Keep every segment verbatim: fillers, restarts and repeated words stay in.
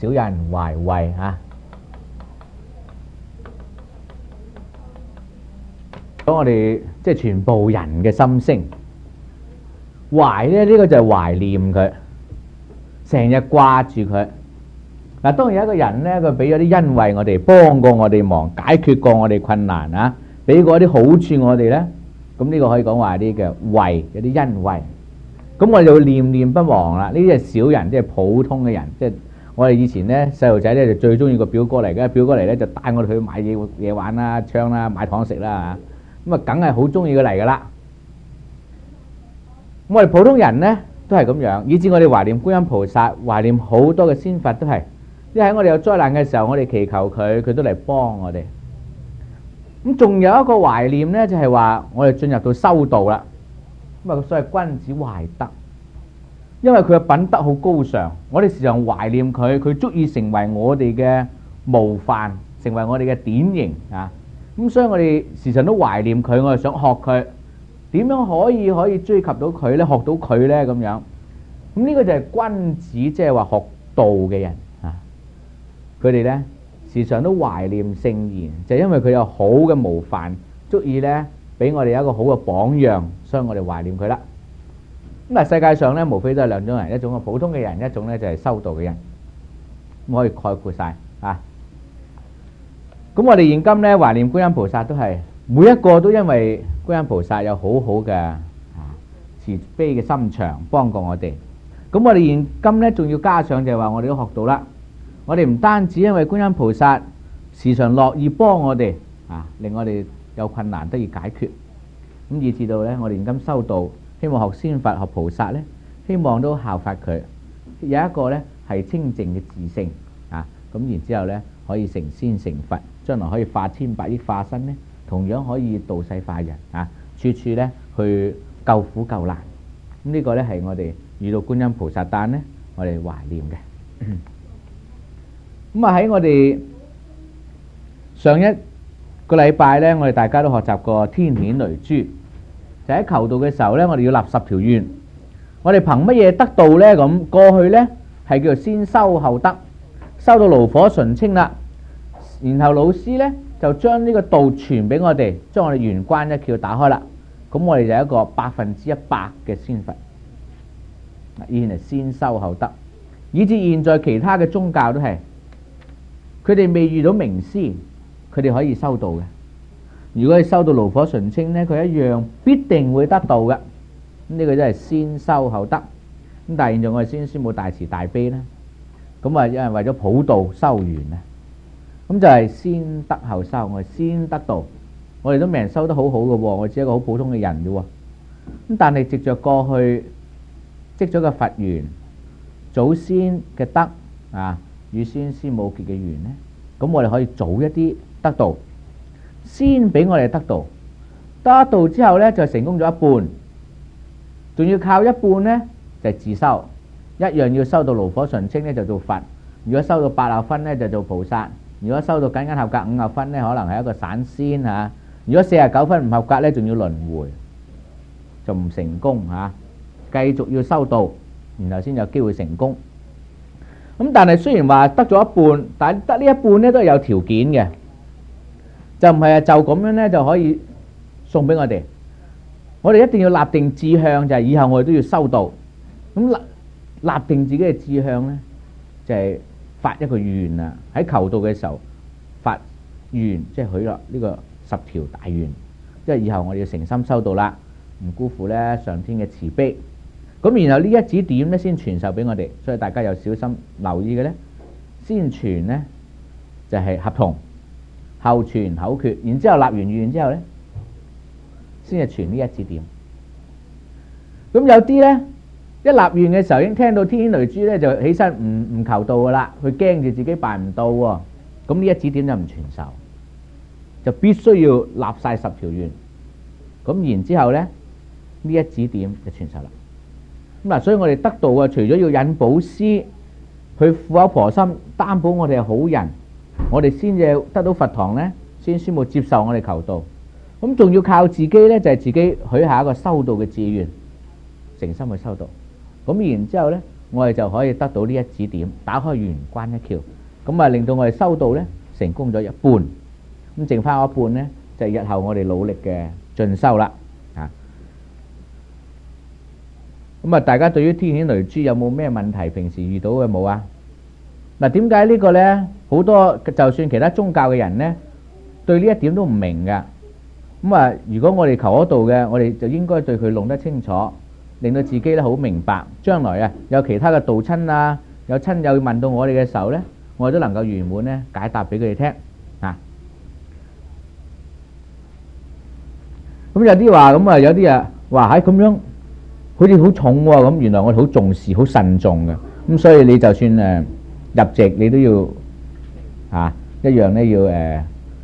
小人懷慧啊。咁我哋即係全部人嘅心聲，懷咧呢、呢個就係懷念佢，成日掛住佢。嗱，當然有一個人咧，佢俾咗啲恩惠我哋，幫過我哋忙，解決過我哋困難啊，俾過啲好處我哋咧，咁呢個可以講話啲嘅惠，有啲恩惠。咁我哋就會念念不忘啦。呢啲係小人，即係普通嘅人。即係我哋以前咧細路仔咧就最中意個表哥嚟嘅，表哥嚟咧就帶我哋去買嘢嘢玩啦、槍啦、買糖食啦嚇。咁啊，梗係好中意佢嚟噶啦。咁我哋普通人咧都係咁樣，以至我哋懷念觀音菩薩，懷念好多嘅仙佛都係。即係喺我哋有災難嘅時候，我哋祈求佢，佢都嚟幫我哋。咁仲有一個懷念咧，就係話我哋進入到修道啦。咁啊，所謂君子懷德，因為佢嘅品德好高尚，我哋時常懷念佢，佢足以成為我哋嘅模範，成為我哋嘅典型啊。咁所以我哋時常都懷念佢，我哋想學佢，點樣可以可以追及到佢咧，學到佢咧咁樣。咁呢個就係君子，即係話學道嘅人啊。佢哋咧時常都懷念聖賢，就係因為佢有好嘅模範，足以咧俾我哋有一個好嘅榜樣，所以我哋懷念佢啦。咁啊，世界上咧無非都係兩種人，一種係普通嘅人，一種咧就係修道嘅人，咁可以概括晒啊。咁我哋現今咧懷念觀音菩薩，都係每一個都因為觀音菩薩有好好嘅啊慈悲嘅心腸，幫過我哋。咁我哋現今咧仲要加上就係話我哋都學到啦。我哋唔單止因為觀音菩薩時常樂意幫我哋啊，令我哋有困難得以解決，咁以至到咧我哋現今修道，希望學仙佛學菩薩咧，希望都效法佢，有一個咧係清淨嘅自性啊，咁然之後咧可以成仙成佛，將來可以化千百億化身咧，同樣可以度世化人啊，處處咧去救苦救難。咁呢個咧係我哋遇到觀音菩薩誕咧，我哋懷念嘅。咁啊喺我哋上一個禮拜咧，我哋大家都學習過天譴雷誅，就喺求道嘅時候咧，我哋要立十條願。我哋憑乜嘢得道咧？咁過去咧係叫做先修後得，修到爐火純青啦，然後老師咧就將呢個道傳俾我哋，將我哋玄關一竅打開啦。咁我哋就係一個百分之一百嘅仙佛，依然係先修後得，以至現在其他嘅宗教都係。佢哋未遇到名師，佢哋可以修道嘅。如果佢修到爐火純青呢，佢一樣必定會得道嘅。咁呢個真係先修後得。咁但係現在我哋先先冇大慈大悲啦。咁啊，因為為咗普度修緣啊，咁就係先得後修，我哋先得道。我哋都未人修得好好嘅喎，我只係一個好普通嘅人啫喎。咁但係藉着過去積咗個佛緣、祖先嘅德啊，與先師冇結嘅緣呢，咁我哋可以早一啲得道，先俾我哋得道，得道之後呢，就成功咗一半，仲要靠一半呢，就係自修，一樣要修到爐火純青呢，就做佛；如果修到八十分呢，就做菩薩；如果修到僅僅合格五十分呢，可能係一個散仙嚇；如果四十九分唔合格呢，仲要輪迴，就唔成功嚇，繼續要修道，然後先有機會成功。咁但係雖然話得咗一半，但係得呢一半咧都係有條件嘅，就唔係啊就咁樣咧就可以送俾我哋。我哋一定要立定志向，就係以後我哋都要修道。咁立立定自己嘅志向咧，就係發一個願啊！喺求道嘅時候發願，即係許落呢個十條大願，即係以後我哋要誠心修道啦，唔辜負咧上天嘅慈悲。咁然後呢一指點咧先傳授俾我哋，所以大家有小心留意嘅咧，先傳咧就係合同，後傳口訣，然之後立完願之後咧，先係傳呢一指點。咁有啲咧一立願嘅時候已經聽到天雷珠咧，就起身唔唔求道噶啦，佢驚住自己辦唔到喎。咁呢一指點就唔傳授，就必須要立晒十條願。咁然之後咧呢一指點就傳授啦。咁啊，所以我哋得道啊，除咗要引寶師去苦口婆心擔保我哋係好人，我哋先至得到佛堂咧，先宣布接受我哋求道。咁仲要靠自己咧，就係自己許下一個修道嘅志願，誠心去修道。咁然之後咧， 我哋就可以得到呢一指點，打開玄關一竅，咁啊令到我哋修道呢成功咗一半，咁剩翻一半呢，就係日後我哋努力嘅進修啦。啊，咁啊，大家對於天顯雷珠有冇咩問題？平時遇到嘅冇啊？嗱，點解呢個呢？好多就算其他宗教嘅人呢，對呢一點都唔明㗎。咁啊，如果我哋求嗰道嘅，我哋就應該對佢弄得清楚，令到自己咧好明白。將來啊，有其他嘅道親啊，有親友問到我哋嘅時候呢，我哋都能夠圓滿咧解答俾佢哋聽啊。咁有啲話咁啊，有啲啊話喺咁樣好似好重喎。咁原來我哋好重視、好慎重嘅。咁所以你就算誒入籍，你都要啊一樣咧要誒，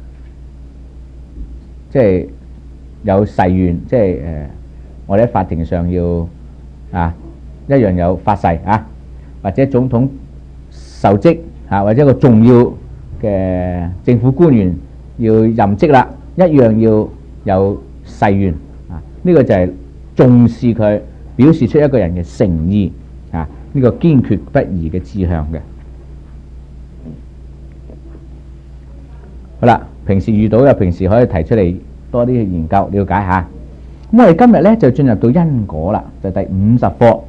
即係有誓願，即係誒我哋喺法庭上要啊一樣有發誓啊，或者總統受職啊，或者一個重要嘅政府官員要任職啦，一樣要有誓願啊。呢個就係重視佢，表示出一個人嘅誠意啊，呢個堅決不移嘅志向嘅。好啦，平時遇到嘅，平時可以提出嚟多啲研究了解下。咁我哋今日咧就進入到因果啦，就第五十課。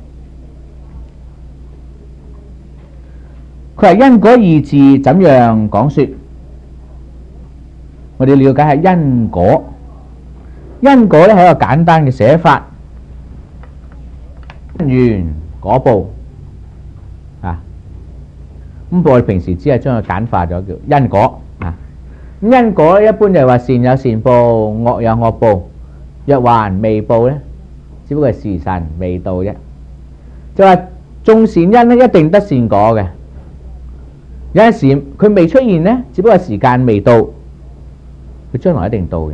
佢係因果二字怎樣講說？我哋了解下因果。因果咧係一個簡單嘅寫法，因緣果報啊。咁我哋平時只係將佢簡化咗叫因果啊。咁因果一般就係話善有善報，惡有惡報。若還未報咧，只不過係時辰未到啫。就話種善因咧，一定得善果嘅。有陣時佢未出現咧，只不過係時間未到，佢將來一定到嘅。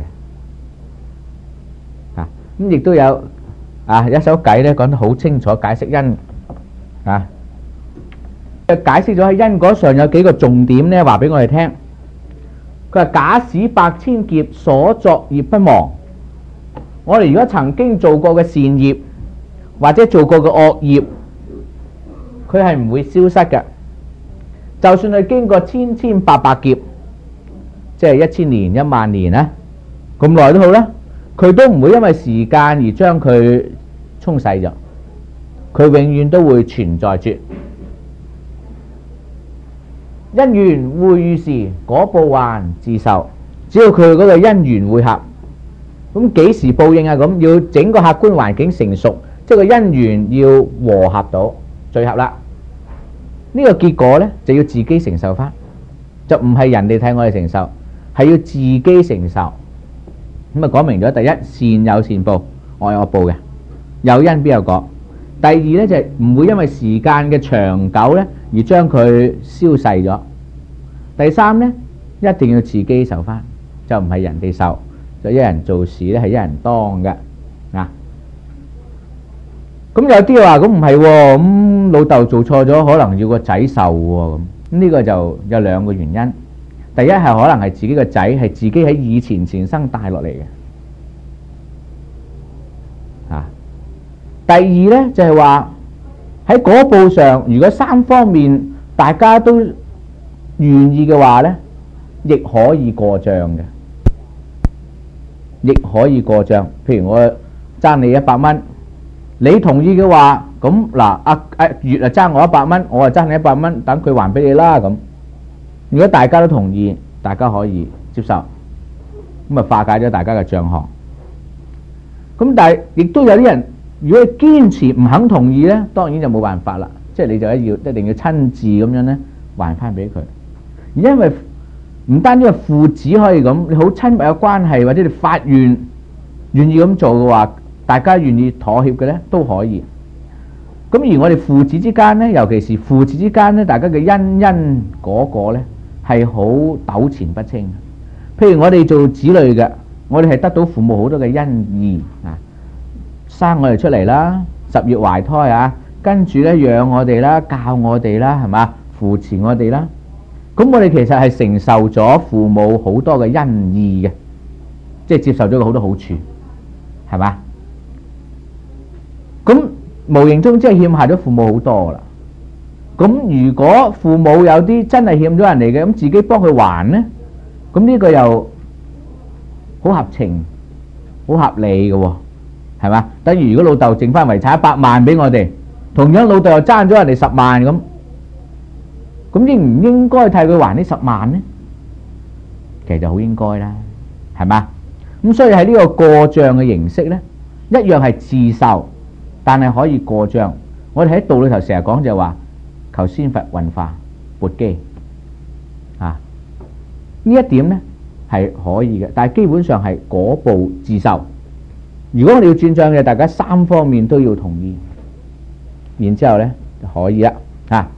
啊，咁亦都有啊一首偈咧講得好清楚，解釋因啊，解釋咗喺因果上有幾個重點咧，話俾我哋聽。佢話假使百千劫所作業不忘，我哋如果曾經做過嘅善業或者做過嘅惡業，佢係唔會消失嘅。就算係經過千千百百劫，即係一千年、一萬年啊，咁耐都好啦，佢都唔會因為時間而將佢沖洗咗，佢永遠都會存在住。因緣會遇時，果報還自受。只要佢嗰個因緣會合，咁幾時報應啊？咁要整個客觀環境成熟，即係個因緣要和合到聚合啦。呢個結果呢，就要自己承受翻，就唔係人哋替我哋承受，係要自己承受。咁啊，講明咗第一，善有善報，惡有惡報嘅，有因必有果。第二呢，就係唔會因為時間嘅長久呢而將佢消逝咗。第三呢，一定要自己受翻，就唔係人哋受，就一人做事呢係一人當嘅啊。咁有啲話咁唔係喎，咁老豆做錯咗，可能要個仔受喎。咁呢個就有兩個原因。第一係可能係自己個仔係自己喺以前前生帶落嚟嘅啊。第二呢，就係話喺果報上，如果三方面大家都願意嘅話呢，亦可以過賬嘅，亦可以過賬。譬如我爭你一百蚊，你同意嘅話，咁嗱阿阿月啊爭我一百蚊，我啊爭你一百蚊，等佢還俾你啦。咁如果大家都同意，大家可以接受，咁啊化解咗大家嘅賬項。咁但係亦都有啲人，如果你堅持唔肯同意呢，當然就冇辦法啦。即係你就要一定要親自咁樣呢還翻俾佢。因為唔單止係父子可以咁，你好親密嘅關係，或者你發願願意咁做嘅話，大家願意妥協嘅呢都可以。咁而我哋父子之間呢，尤其是父子之間呢，大家嘅因因果果呢係好糾纏不清。譬如我哋做子女嘅，我哋係得到父母好多嘅恩義啊，生我哋出嚟啦，十月懷胎啊，跟住呢養我哋啦，教我哋啦，係嘛，扶持我哋啦。咁我哋其實係承受咗父母好多嘅恩義嘅，即係接受咗佢好多好處，係嘛？咁無形中即係欠下咗父母好多啦。 咁如果父母有啲真係欠咗人哋嘅，咁自己幫佢還呢？咁呢個又好合情、好合理嘅喎，係嘛？等於如果老豆剩翻遺產一百萬俾我哋，同樣老豆又爭咗人哋十萬咁，咁應唔應該替佢還呢十萬呢？其實就好應該啦，係嘛？咁所以喺呢個過帳嘅形式呢，一樣係自受，但係可以過帳。我哋喺道裏頭成日講就係話，求先佛運化撥機啊，呢一點呢係可以嘅，但係基本上係嗰步自受。如果我哋要轉帳嘅，大家三方面都要同意，然之後呢就可以啦。啊，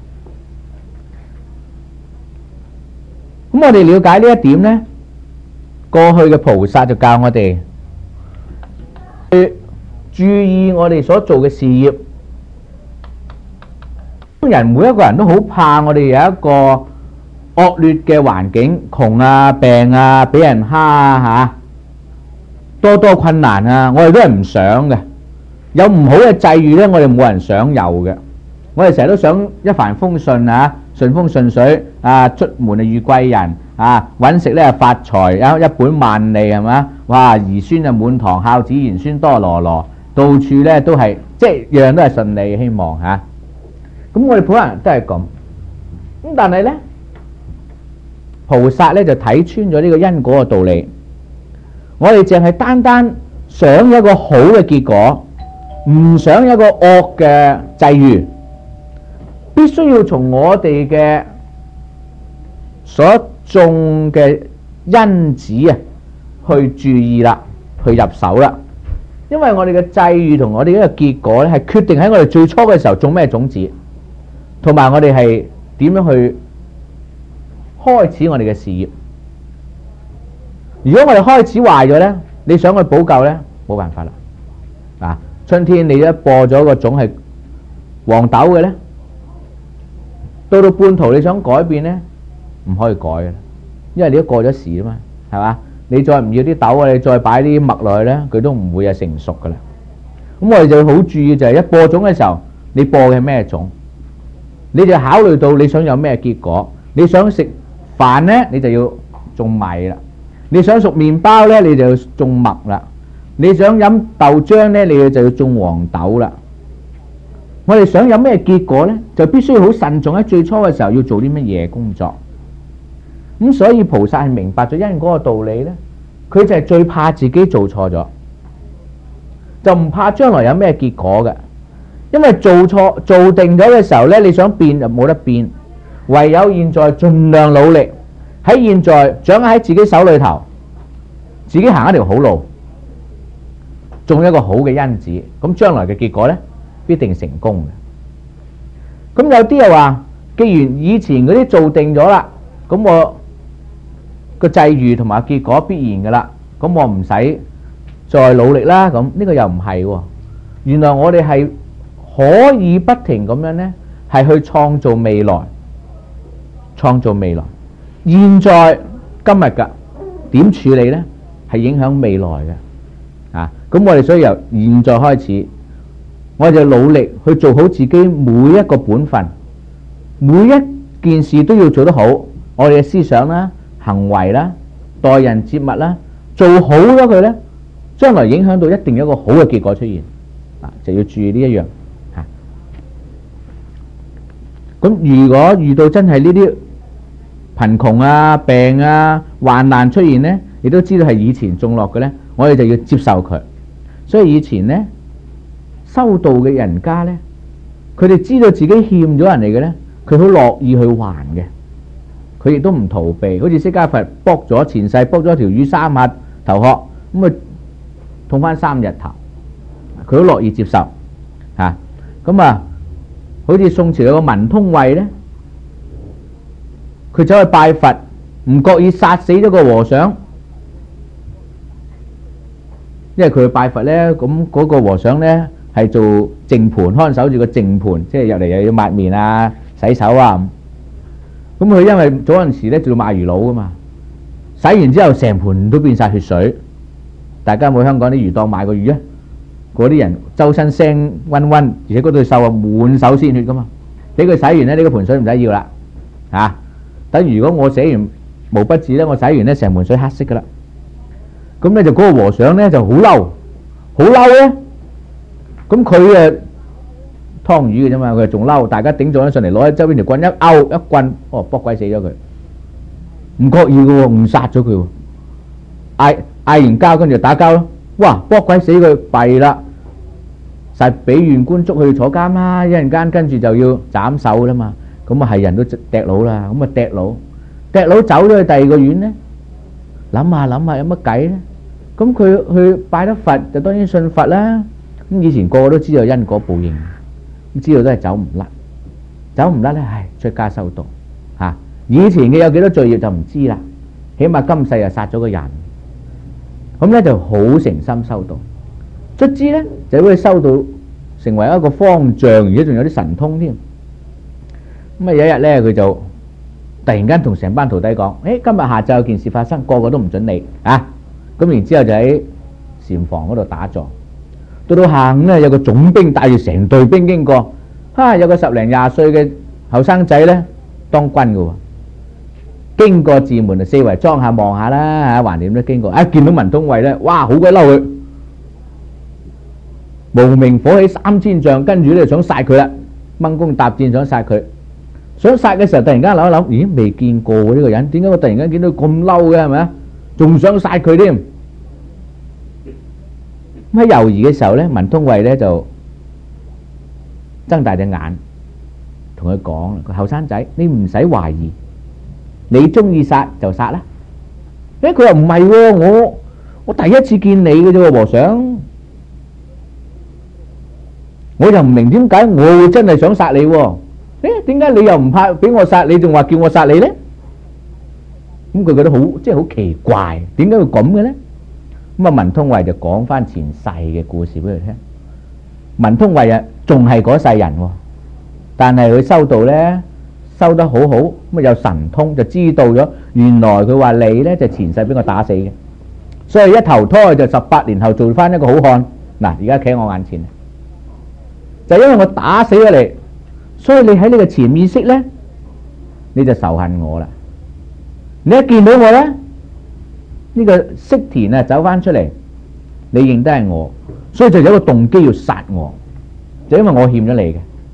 咁我哋了解呢一點呢，過去嘅菩薩就教我哋去注意我哋所做嘅事業。人每一個人都好怕我哋有一個惡劣嘅環境，窮啊、病啊、俾人蝦啊、吓多多困難啊，我哋都係唔想嘅。有唔好嘅際遇呢，我哋冇人想有嘅。我哋成日都想一帆風順啊，順風順水啊，出門啊遇貴人啊，揾食呢發財，有一本萬利，係嘛？哇，兒孫啊滿堂，孝子賢孫多羅羅，到處呢都係即係樣樣都係順利，希望吓。咁我哋普通人都係咁，咁但係呢，菩薩呢就睇穿咗呢個因果嘅道理。我哋淨係單單想一個好嘅結果，唔想一個惡嘅際遇，必須要從我哋嘅所種嘅因子啊去注意啦，去入手啦。因為我哋嘅際遇同我哋呢個結果呢，係決定喺我哋最初嘅時候種咩種子，同埋我哋係點樣去開始我哋嘅事業。如果我哋開始壞咗呢，你想去補救呢，冇辦法啦。啊，春天你一播咗個種係黃豆嘅呢，到到半途你想改變呢，唔可以改嘅，因為你都過咗時啊嘛，係嘛？你再唔要啲豆啊，你再擺啲麥落去呢，佢都唔會係成熟噶啦。咁我哋就好注意就係一播種嘅時候，你播嘅咩種？你就考慮到你想有咩結果。你想食飯呢，你就要種米啦；你想熟麵包呢，你就要種麥啦；你想飲豆漿呢，你就要種黃豆啦。我哋想有咩結果呢，就必須要好慎重喺最初嘅時候要做啲乜嘢工作。咁所以菩薩係明白咗因果嘅道理呢，佢就係最怕自己做錯咗，就唔怕將來有咩結果嘅。因為做錯做定咗嘅時候呢，你想變就冇得變，唯有現在盡量努力喺現在掌握喺自己手裏頭，自己行一條好路，種一個好嘅因子，咁將來嘅結果呢，必定成功嘅。咁有啲又話，既然以前嗰啲做定咗啦，咁我個際遇同埋結果必然噶啦，咁我唔使再努力啦。咁呢個又唔係喎，原來我哋係可以不停咁樣呢，係去創造未來，創造未來。現在今日噶點處理呢？係影響未來嘅啊。咁我哋所以由現在開始，我哋就努力去做好自己每一個本分，每一件事都要做得好。我哋嘅思想啦、行為啦、待人接物啦，做好咗佢呢，將來影響到一定有一個好嘅結果出現啊，就要注意呢一樣吓。咁如果遇到真係呢啲貧窮啊、病啊、患難出現呢，亦都知道係以前種落嘅呢，我哋就要接受佢。所以以前呢，修道嘅人家呢，佢哋知道自己欠咗人哋嘅呢，佢好樂意去還嘅。佢亦都唔逃避，好似釋迦佛卜咗前世卜咗條魚三下頭殼，咁啊痛翻三日頭，佢好樂意接受嚇。咁啊，好似宋朝有個文通慧呢，佢走去拜佛，唔覺意殺死咗個和尚，因為佢去拜佛呢，咁嗰個和尚呢係做淨盤，看守住個淨盤，即係入嚟又要抹面啊、洗手啊。咁佢因為嗰陣時咧做賣魚佬噶嘛，洗完之後成盤都變晒血水。大家有冇香港啲魚檔買過魚啊？嗰啲人周身腥溫溫，而且嗰對手啊滿手鮮血噶嘛， 俾佢洗完咧，呢個盆水唔使要啦，嚇。等於如果我寫完毛筆字咧，我洗完咧成盆水黑色噶啦。咁咧就嗰個和尚咧就好嬲，好嬲咧。咁佢誒湯魚嘅啫嘛，佢仲嬲，大家頂撞咗上嚟，攞喺周邊條棍一勾一棍，哦，卜鬼死咗佢，唔覺意嘅喎，誤殺咗佢喎。嗌嗌完交，跟住打交咯。哇，卜鬼死佢，弊啦！實俾縣官捉去坐監啦，一陣間跟住就要斬首啦嘛。咁啊係人都掟佬啦，咁啊掟佬，掟佬走咗去第二個縣咧，諗下諗下有乜計咧？咁佢去拜得佛就當然信佛啦。咁以前個個都知道因果報應，咁知道都係走唔甩，走唔甩咧，唉，出家修道嚇。以前嘅有幾多罪業就唔知啦，起碼今世又殺咗個人，咁咧就好誠心修道。卒之咧就會修到成為一個方丈，而且仲有啲神通添。咁啊有一日咧，佢就突然間同成班徒弟講：誒，今日下晝有件事發生，個個都唔准你啊！咁然之後就喺禪房嗰度打坐。到到下午咧，有個總兵帶住成隊兵經過，哈！有個十零廿歲嘅後生仔咧，當軍嘅喎，經過寺門就四圍裝下望下啦嚇，橫掂都經過。一見到文通慧咧，哇！好鬼嬲佢。無名火起三千丈，跟住咧想殺佢啦，掹弓搭箭想殺佢。想殺嘅時候，突然間諗一諗，咦？未見過呢個人，點解我突然間見到咁嬲嘅係咪啊？仲想殺佢添。咁喺猶豫嘅時候咧，文通慧咧就睜大隻眼，同佢講：個後生仔，你唔使懷疑，你中意殺就殺啦。誒，佢話唔係喎，我我第一次見你嘅啫喎，和尚。我又唔明點解我會真係想殺你喎？誒，點解你又唔怕俾我殺，你仲話叫我殺你咧？咁佢覺得好即係好奇怪，點解會咁嘅咧？咁啊，文通慧就講翻前世嘅故事俾佢聽。文通慧啊，仲係嗰世人喎，但係佢修道咧，修得好好，咁啊有神通，就知道咗原來佢話你咧就前世俾我打死嘅，所以一投胎就十八年後做翻一個好漢。嗱，而家企喺我眼前。就因為我打死咗你，所以你喺呢個潛意識咧，你就仇恨我啦。你一見到我咧，呢個色田啊走翻出嚟，你認得係我，所以就有一個動機要殺我，就因為我欠咗你嘅。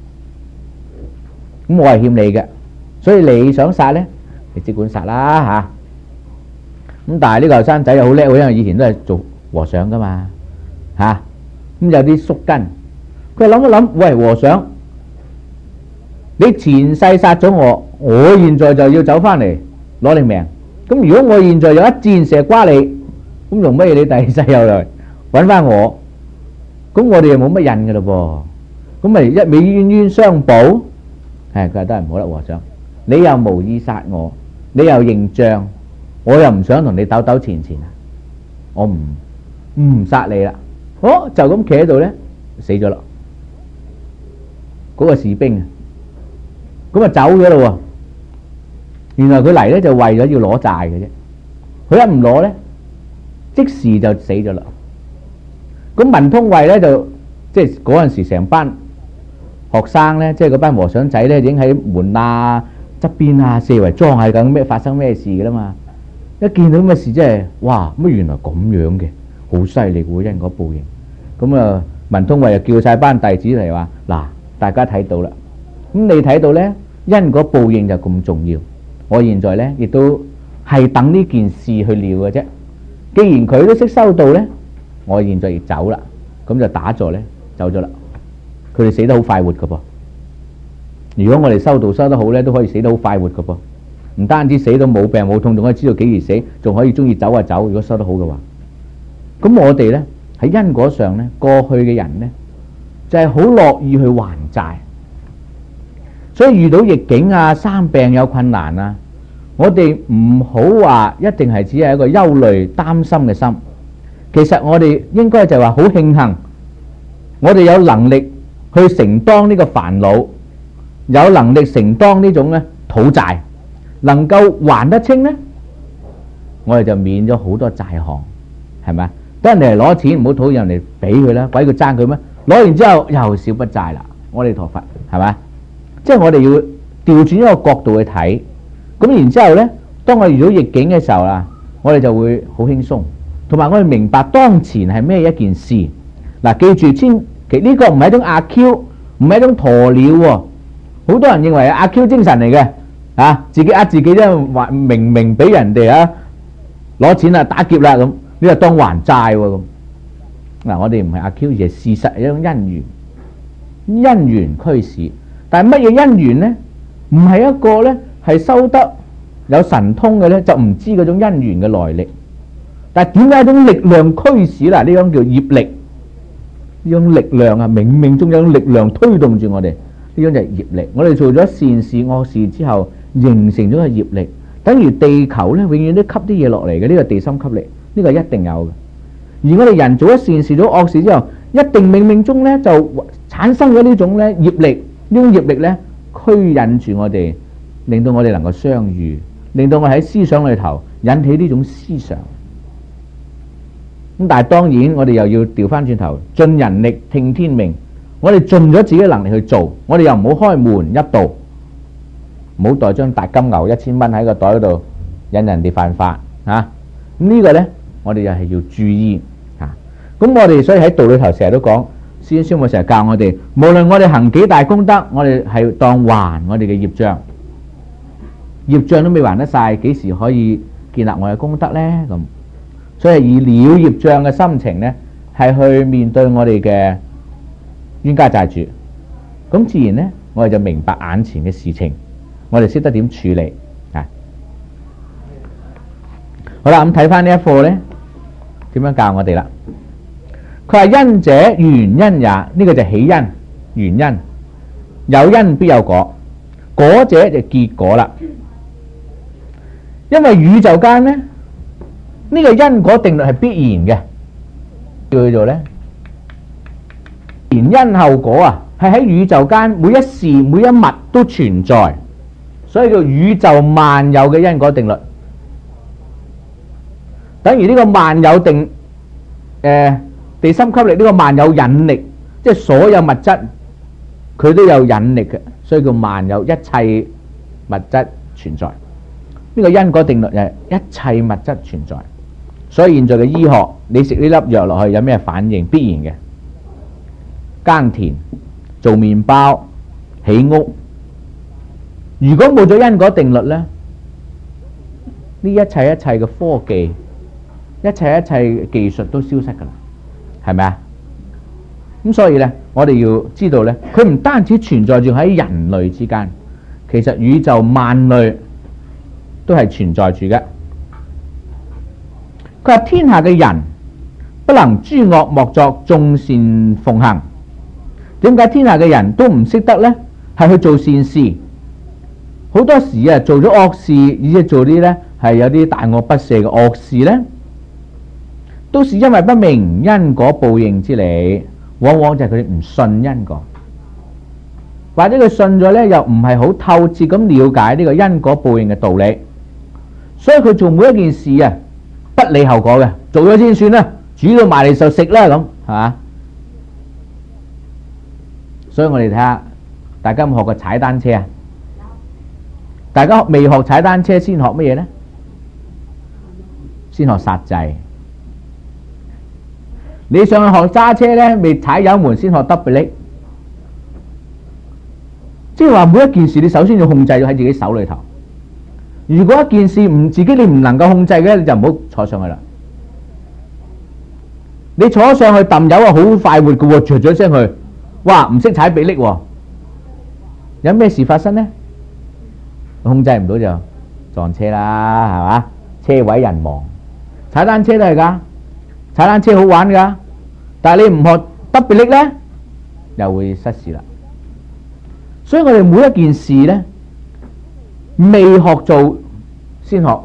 咁我係欠你嘅，所以你想殺咧，你即管殺啦吓。咁但係呢個後生仔又好叻，因為以前都係做和尚噶嘛吓，咁有啲宿根。佢諗一諗，喂，和尚，你前世殺咗我，我現在就要走翻嚟攞你命。咁如果我現在有一箭射瓜你，咁用乜嘢你第二世又嚟揾翻我？咁我哋又冇乜印噶咯噃，咁咪一味冤冤相報。係佢話都係唔好啦，和尚，你又無意殺我，你又認賬，我又唔想同你糾糾纏纏啊，我唔唔殺你啦。好，就咁企喺度咧，死咗啦。嗰個士兵啊，咁啊走咗咯喎。原來佢嚟咧就為咗要攞債嘅啫，佢一唔攞咧，即時就死咗啦。咁文通慧咧就即係嗰陣時成班學生咧，即係嗰班和尚仔咧，已經喺門啊側邊啊四圍裝係緊咩發生咩事嘅啦嘛。一見到咁嘅事，真係哇！乜原來咁樣嘅，好犀利喎，因果報應。咁啊，文通慧就叫晒班弟子嚟話嗱。大家睇到啦，咁你睇到呢，因果報應就咁重要。我現在呢，亦都係等呢件事去了嘅啫。既然佢都識修道呢，我現在亦走啦，咁就打坐呢，走咗啦。佢哋死得好快活噶噃。如果我哋修道修得好呢，都可以死得好快活噶噃。唔單止死到冇病冇痛，仲可以知道幾時死，仲可以中意走啊走。如果修得好嘅話，咁我哋呢，喺因果上呢，過去嘅人呢，就係好樂意去還債，所以遇到逆境啊、生病有困難啊，我哋唔好話一定係只係一個憂慮擔心嘅心。其實我哋應該就話好慶幸，我哋有能力去承當呢個煩惱，有能力承當呢種咧討債，能夠還得清呢，我哋就免咗好多債項，係咪？等人哋嚟攞錢，唔好討人哋俾佢啦，鬼佢爭佢咩？攞完之後又少筆債啦，我哋陀佛係咪？ 即係我哋要調轉一個角度去睇，咁然之後呢，當我哋遇到逆境嘅時候啦，我哋就會好輕鬆，同埋我哋明白當前係咩一件事。嗱，記住千其呢個唔係一種阿 Q， 唔係一種鴕鳥喎。好多人認為阿 Q 精神嚟嘅，啊，自己呃自己啫，話明明俾人哋啊攞錢啦，打劫啦咁，你就當還債喎咁。嗱，我哋唔係阿 Q， 而係事實係一種因緣，因緣驅使。但係乜嘢因緣呢？唔係一個呢係修得有神通嘅呢，就唔知嗰種因緣嘅來歷。但係點解一種力量驅使啦？呢種叫業力，呢種力量啊，冥冥中有種力量推動住我哋，呢種就係業力。我哋做咗善事惡事之後，形成咗個業力，等於地球呢永遠都吸啲嘢落嚟嘅，呢個地心吸力，呢個一定有嘅。而我哋人做咗善事做惡事之後，一定冥冥中呢就產生咗呢種呢業力，呢種業力呢驅引住我哋，令到我哋能夠相遇，令到我喺思想裏頭引起呢種思想。咁但係當然我哋又要調翻轉頭，盡人力聽天命。我哋盡咗自己能力去做，我哋又唔好開門一道，唔好袋張大金牛一千蚊喺個袋度引人哋犯法啊！咁呢個呢，我哋又係要注意啊！咁我哋所以喺道裏頭成日都講，師兄師母成日教我哋，無論我哋行幾大功德，我哋係當還我哋嘅業障，業障都未還得晒，幾時可以建立我嘅功德呢？咁所以以了業障嘅心情呢，係去面對我哋嘅冤家債主，咁自然呢，我哋就明白眼前嘅事情，我哋識得點處理啊！好啦，咁睇翻呢一課呢，點樣教我哋啦？佢話因者原因也，呢、這個就起因原因，有因必有果，果者就結果啦。因為宇宙間呢，呢、這個因果定律係必然嘅，叫做呢前因後果啊，係喺宇宙間每一事每一物都存在，所以叫宇宙萬有嘅因果定律。等於呢個萬有定誒、呃、地心吸力，呢個萬有引力，即係所有物質佢都有引力嘅，所以叫萬有一切物質存在。呢個因果定律係一切物質存在，所以現在嘅醫學，你食呢粒藥落去有咩反應？必然嘅。耕田、做麵包、起屋，如果冇咗因果定律呢，呢一切一切嘅科技，一切一切嘅技術都消失噶啦，係咪啊？咁所以呢，我哋要知道呢，佢唔單止存在住喺人類之間，其實宇宙萬類都係存在住嘅。佢話天下嘅人不能諸惡莫作，眾善奉行。點解天下嘅人都唔識得呢？係去做善事，好多時啊做咗惡事，而且做啲呢係有啲大惡不赦嘅惡事呢，都是因為不明因果報應之理，往往就係佢哋唔信因果，或者佢信咗呢，又唔係好透徹咁了解呢個因果報應嘅道理，所以佢做每一件事啊不理後果嘅，做咗先算啦，煮到埋嚟就食啦咁，係嘛？所以我哋睇下，大家有冇學過踩單車啊？大家未學踩單車，先學乜嘢呢？先學剎掣。你上去學揸車呢，未踩油門先學 double brake。即係話每一件事，你首先要控制咗喺自己手裏頭。如果一件事唔自己你唔能夠控制嘅，你就唔好坐上去啦。你坐上去揼油啊，好快活嘅喎，啜咗聲去。哇！唔識踩比力喎，有咩事發生呢？控制唔到就撞車啦，係嘛？車毀人亡。踩單車都係㗎，踩單車好玩㗎，但係你唔學得比力呢，又會失事啦。所以我哋每一件事呢，未學做先學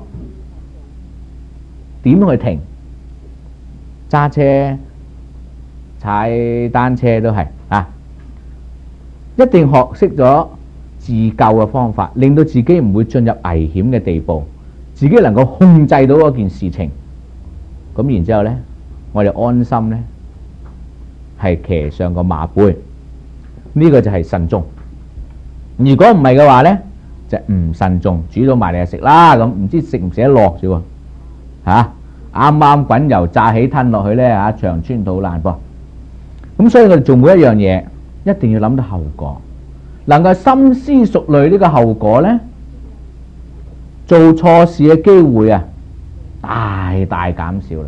點去停，揸車、踩單車都係。啊！一定學識咗自救嘅方法，令到自己唔會進入危險嘅地步，自己能夠控制到嗰件事情。咁然之後呢，我哋安心呢，係騎上個馬背。呢、這個就係慎終。 如果唔係嘅話咧，就唔慎重，煮到埋嚟就食啦，咁唔知食唔食得落啫喎嚇，啱啱滾油炸起吞落去咧嚇，腸穿肚爛噃。咁所以我哋做每一樣嘢一定要諗到後果，能夠深思熟慮呢個後果咧，做錯事嘅機會啊大大減少啦。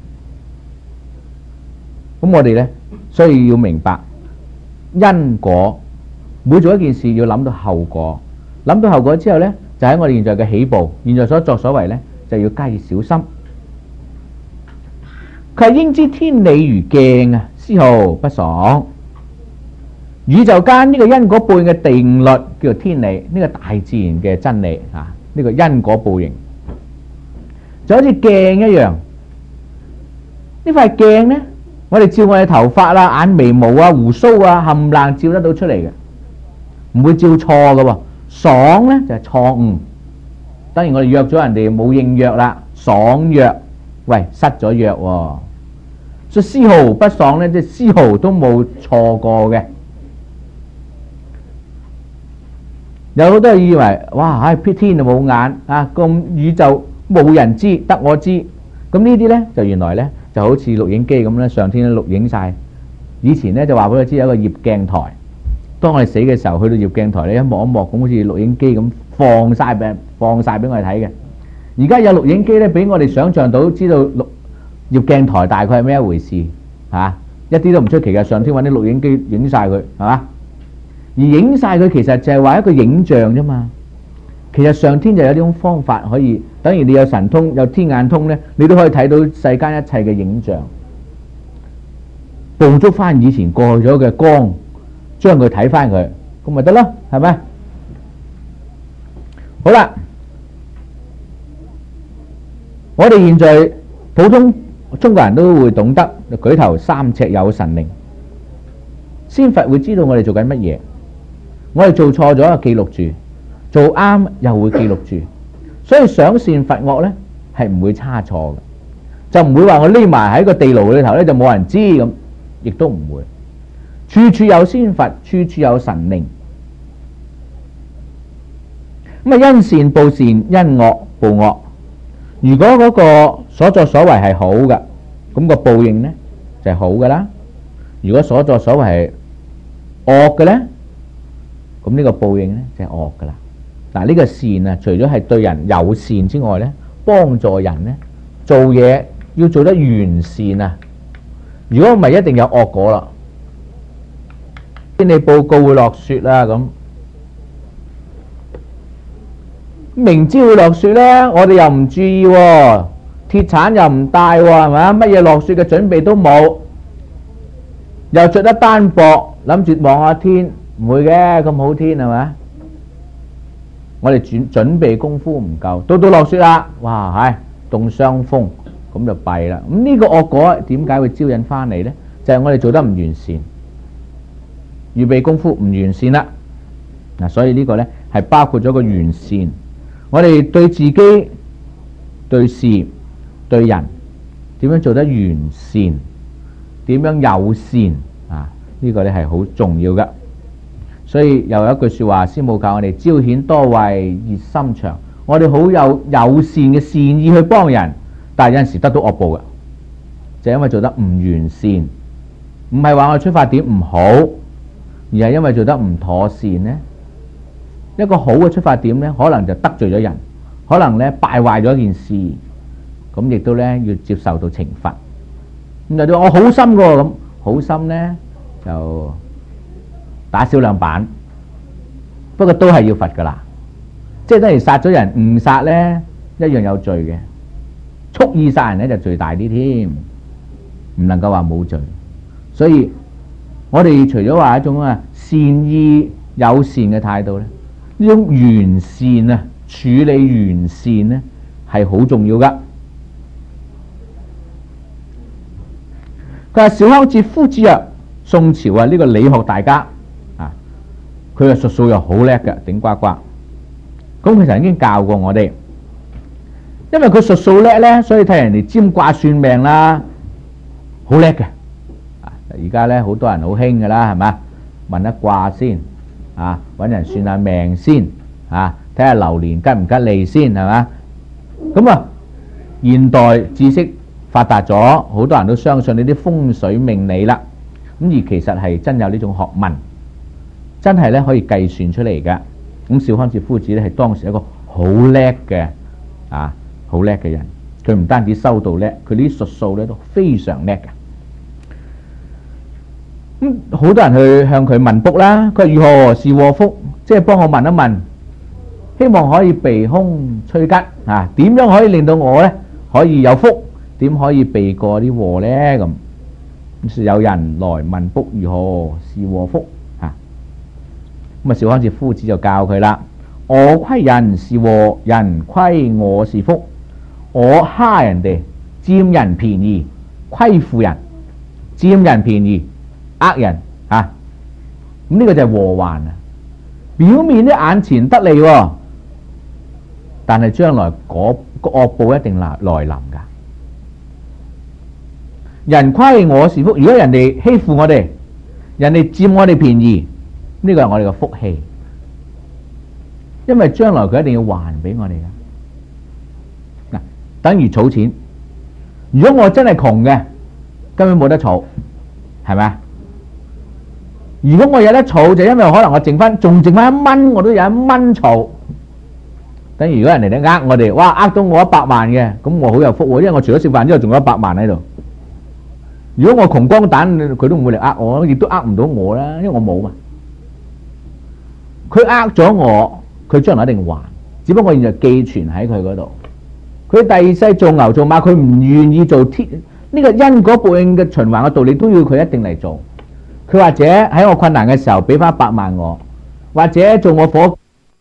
咁我哋咧，所以要明白因果，每做一件事要諗到後果，諗到後果之後咧，就喺我哋現在嘅起步，現在所作所為咧，就要加以小心。佢係應知天理如鏡啊，絲毫不爽。宇宙間呢個因果報應嘅定律叫做天理，呢個大自然嘅真理啊，呢個因果報應就好似鏡一樣。呢塊鏡咧，我哋照我哋頭髮啦、眼眉毛啊、鬍鬚啊，冚唪唥照得到出嚟嘅，唔會照錯嘅喎。爽咧就係錯誤。當然我哋約咗人哋冇應約啦，爽約，喂失咗約喎，所以絲毫不爽咧，即係絲毫都冇錯過嘅。有好多人以為哇，唉，撇天就冇眼啊，咁宇宙冇人知，得我知。咁呢啲咧就原來咧就好似錄影機咁咧，上天錄影晒。以前咧就話俾佢知有一個業鏡台，當我哋死嘅時候去到業鏡台咧，一幕一幕咁好似錄影機咁放晒俾放晒俾我哋睇嘅。而家有錄影機咧，俾我哋想象到知道錄業鏡台大概係咩一回事嚇、啊，一啲都唔出奇嘅。上天揾啲錄影機影晒佢係嘛？而影晒佢其實就係話一個影像啫嘛。其實上天就有呢種方法可以，等於你有神通有天眼通咧，你都可以睇到世間一切嘅影像，捕捉翻以前過去咗嘅光，將佢睇翻佢，咁咪得咯，係咪？好啦，我哋現在普通中國人都會懂得舉頭三尺有神靈，先佛會知道我哋做緊乜嘢，我哋做錯咗就記錄住，做啱又會記錄住，所以賞善罰惡咧係唔會差錯嘅，就唔會話我匿埋喺個地牢裏頭咧就冇人知咁，亦都唔會。處處有先佛，處處有神靈。咁啊，因善報善，因惡報惡。如果嗰個所作所為係好嘅，咁個報應咧就係好嘅啦。如果所作所為係惡嘅咧，咁呢個報應咧就係惡嘅啦。嗱，呢個善啊，除咗係對人友善之外咧，幫助人咧做嘢要做得完善啊。如果唔係，一定有惡果啦。天氣報告會落雪啦，咁明知會落雪咧，我哋又唔注意喎，鐵鏟又唔帶喎，係咪啊？乜嘢落雪嘅準備都冇，又着得單薄，諗住望下天，唔會嘅，咁好天係咪？我哋準準備功夫唔夠，到到落雪啦，哇，係凍傷風，咁就弊啦。咁呢個惡果點解會招引翻嚟咧？就係我哋做得唔完善，預備功夫唔完善啦。嗱，所以呢個咧係包括咗個完善。我哋對自己、對事、對人點樣做得完善，點樣友善啊？呢個咧係好重要嘅。所以又有一句說話，師母教我哋招顯多慧，熱心腸。我哋好有友善嘅善意去幫人，但係有陣時得到惡報嘅，就係因為做得唔完善，唔係話我出發點唔好，而係因為做得唔妥善呢。一個好嘅出發點呢，可能就得罪咗人，可能呢敗壞咗一件事，咁亦都呢要接受到懲罰。咁就話我好心㗎，咁好心呢就打少兩板，不過都係要罰噶啦。即係等於殺咗人，誤殺呢一樣有罪嘅，蓄意殺人呢就罪大啲添，唔能夠話冇罪。所以我哋除咗話一種啊善意友善嘅態度呢，呢種完善啊，處理完善呢係好重要噶。佢話小康節夫子曰，宋朝啊呢個理學大家啊，佢嘅術數又好叻嘅，頂呱呱。咁佢曾經教過我哋，因為佢術數叻咧，所以睇人哋占卦算命啦，好叻嘅。啊，而家咧好多人好興噶啦，係嘛？問一卦先。 啊，揾人算下命先啊，睇下流年吉唔吉利先係嘛？咁啊，現代知識發達咗，好多人都相信呢啲風水命理啦。咁而其實係真有呢種學問，真係咧可以計算出嚟嘅。咁邵康節夫子咧係當時一個好叻嘅啊，好叻嘅人。佢唔單止修道叻，佢呢啲術數咧都非常叻嘅。咁好多人去向佢問卜啦，佢話如何是禍福，即係幫我問一問，希望可以避凶趨吉啊！點樣可以令到我咧可以有福？點可以避過啲禍咧？咁咁有人來問卜如何是禍福啊？咁啊，邵康節夫子就教佢啦：我虧人是禍，人虧我是福。我蝦人哋，佔人便宜，虧負人，佔人便宜，呃人啊！咁呢個就係禍患啊！表面啲眼前得利，但係將來嗰個惡報一定來來臨噶。人虧我是福，如果人哋欺負我哋，人哋佔我哋便宜，呢個係我哋嘅福氣，因為將來佢一定要還俾我哋噶。等於儲錢，如果我真係窮嘅，根本冇得儲，係咪啊？如果我有得儲，就因為可能我剩翻，仲剩翻一蚊，我都有一蚊儲。等於如果人哋咧呃我哋，哇，呃到我一百萬嘅，咁我好有福喎，因為我除咗食飯之後，仲有一百萬喺度。如果我窮光蛋，佢都唔會嚟呃我，亦都呃唔到我啦，因為我冇嘛。佢呃咗我，佢將來一定還，只不過現在寄存喺佢嗰度。佢第二世做牛做馬，佢唔願意做天呢個因果報應嘅循環嘅道理，都要佢一定嚟做。佢或者喺我困難嘅時候俾翻一百萬我，或者做我伙，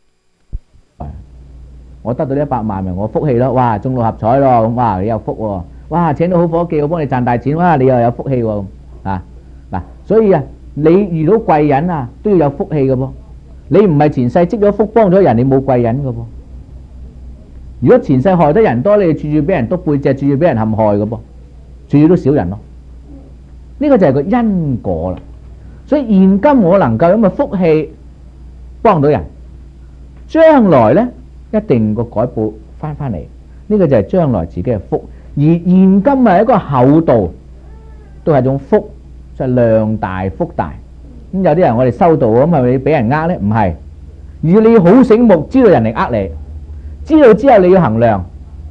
我得到呢一百萬咪我福氣咯。哇，中六合彩咯，咁哇你有福喎！哇，請到好伙計，我幫你賺大錢，哇你又有福氣喎！啊嗱，所以啊，你遇到貴人啊，都要有福氣嘅噃。你唔係前世積咗福幫咗人，你冇貴人嘅噃。如果前世害得人多，你處處俾人督背脊，處處俾人陷害嘅噃，處處都少人咯。呢、這個就係個因果啦。所以現今我能夠有咁嘅福氣幫到人，將來呢一定個改報翻翻嚟。呢、這個就係將來自己嘅福。而現今係一個厚道，都係一種福，就係量大福大。咁有啲人我哋修道咁係咪俾人呃呢？唔係，而你要好醒目，知道人哋呃你。知道之後你要衡量，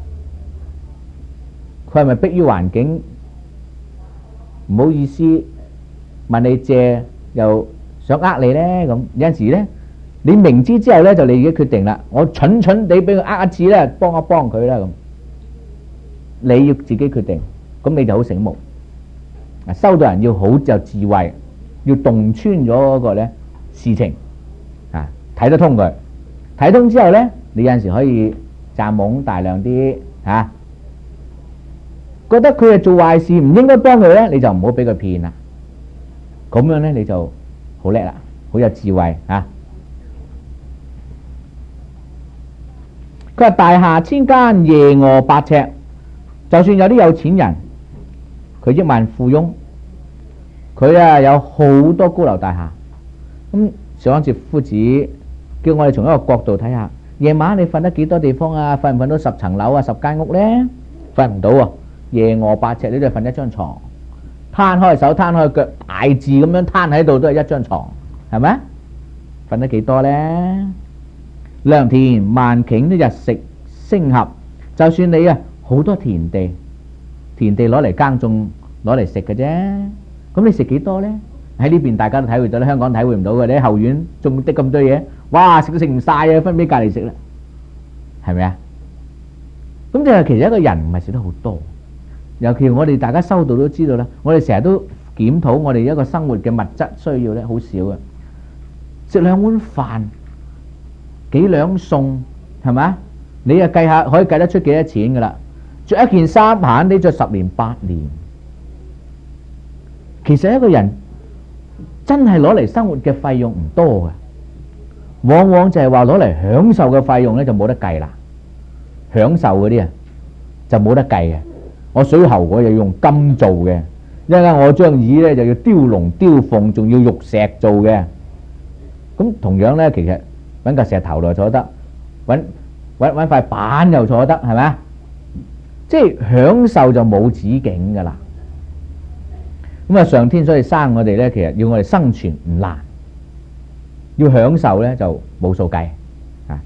佢係咪迫於環境？唔好意思問你借，又想呃你呢？咁有陣時呢，你明知之後呢，就你已經決定啦。我蠢蠢地俾佢呃一次呢，幫一幫佢啦咁。你要自己決定，咁你就好醒目。收到人要好有智慧，要洞穿咗嗰個呢事情啊，睇得通佢。睇通之後呢，你有陣時可以站懵大量啲嚇、啊，覺得佢係做壞事唔應該幫佢呢，你就唔好俾佢騙啦。咁樣呢，你就好叻啦，好有智慧嚇。佢、啊、話大廈千間，夜臥八尺。就算有啲有錢人，佢億萬富翁，佢啊有好多高樓大廈。咁邵康節夫子叫我哋從一個角度睇下，夜晚你瞓得幾多地方啊？瞓唔瞓到十層樓啊？十間屋呢？瞓唔到啊！夜臥八尺，你都係瞓一張床，攤開手攤開腳，大字咁樣攤喺度都係一張床，係咪？瞓得幾多呢？良田萬頃都日食星合，就算你啊好多田地，田地攞嚟耕種，攞嚟食嘅啫。咁你食幾多呢？喺呢邊大家都體會到啦，香港體會唔到嘅。你喺後院種得咁多嘢，哇！食都食唔晒啊，分俾隔離食啦，係咪啊？咁就係其實一個人唔係食得好多，尤其我哋大家修道都知道啦。我哋成日都檢討我哋一個生活嘅物質需要咧，好少嘅。食兩碗飯，幾兩餸，係咪啊？你啊計下，可以計得出幾多錢噶啦？着一件衫，閒閒地着十年八年。其實一個人真係攞嚟生活嘅費用唔多嘅，往往就係話攞嚟享受嘅費用咧就冇得計啦。享受嗰啲啊就冇得計嘅。我水喉我又要用金做嘅，一陣間我張椅咧就要雕龍雕鳳，仲要玉石做嘅。 咁同樣咧，其實揾嚿石頭嚟坐得，揾揾揾塊板又坐得，係咪啊？即係享受就冇止境㗎啦。咁啊，上天所以生我哋咧，其實要我哋生存唔難，要享受咧就冇數計啊。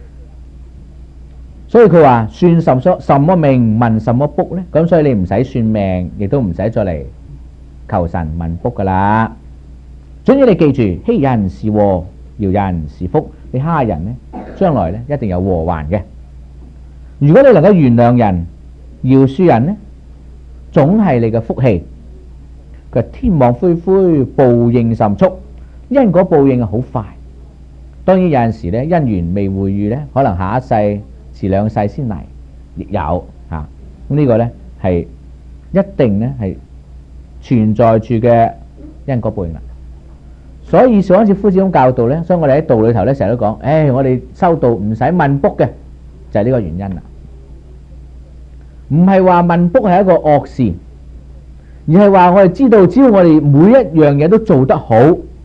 所以佢話算什麼什麼命，問什麼卜咧？咁所以你唔使算命，亦都唔使再嚟求神問卜㗎啦。總之你記住，欺人是禍，饒人是福。你蝦人咧，將來咧一定有禍患嘅。如果你能夠原諒人、饒恕人咧，總係你嘅福氣。佢話天網恢恢，報應甚速，因果報應係好快。當然有陣時咧，姻緣未會遇咧，可能下一世、遲兩世先嚟，亦有嚇。咁呢個咧係一定咧係存在住嘅因果報應啦。所以上一次夫子咁教導咧，所以我哋喺道裏頭咧成日都講，誒我哋修道唔使問卜嘅，就係呢個原因啦。唔係話問卜係一個惡事，而係話我哋知道，只要我哋每一樣嘢都做得好，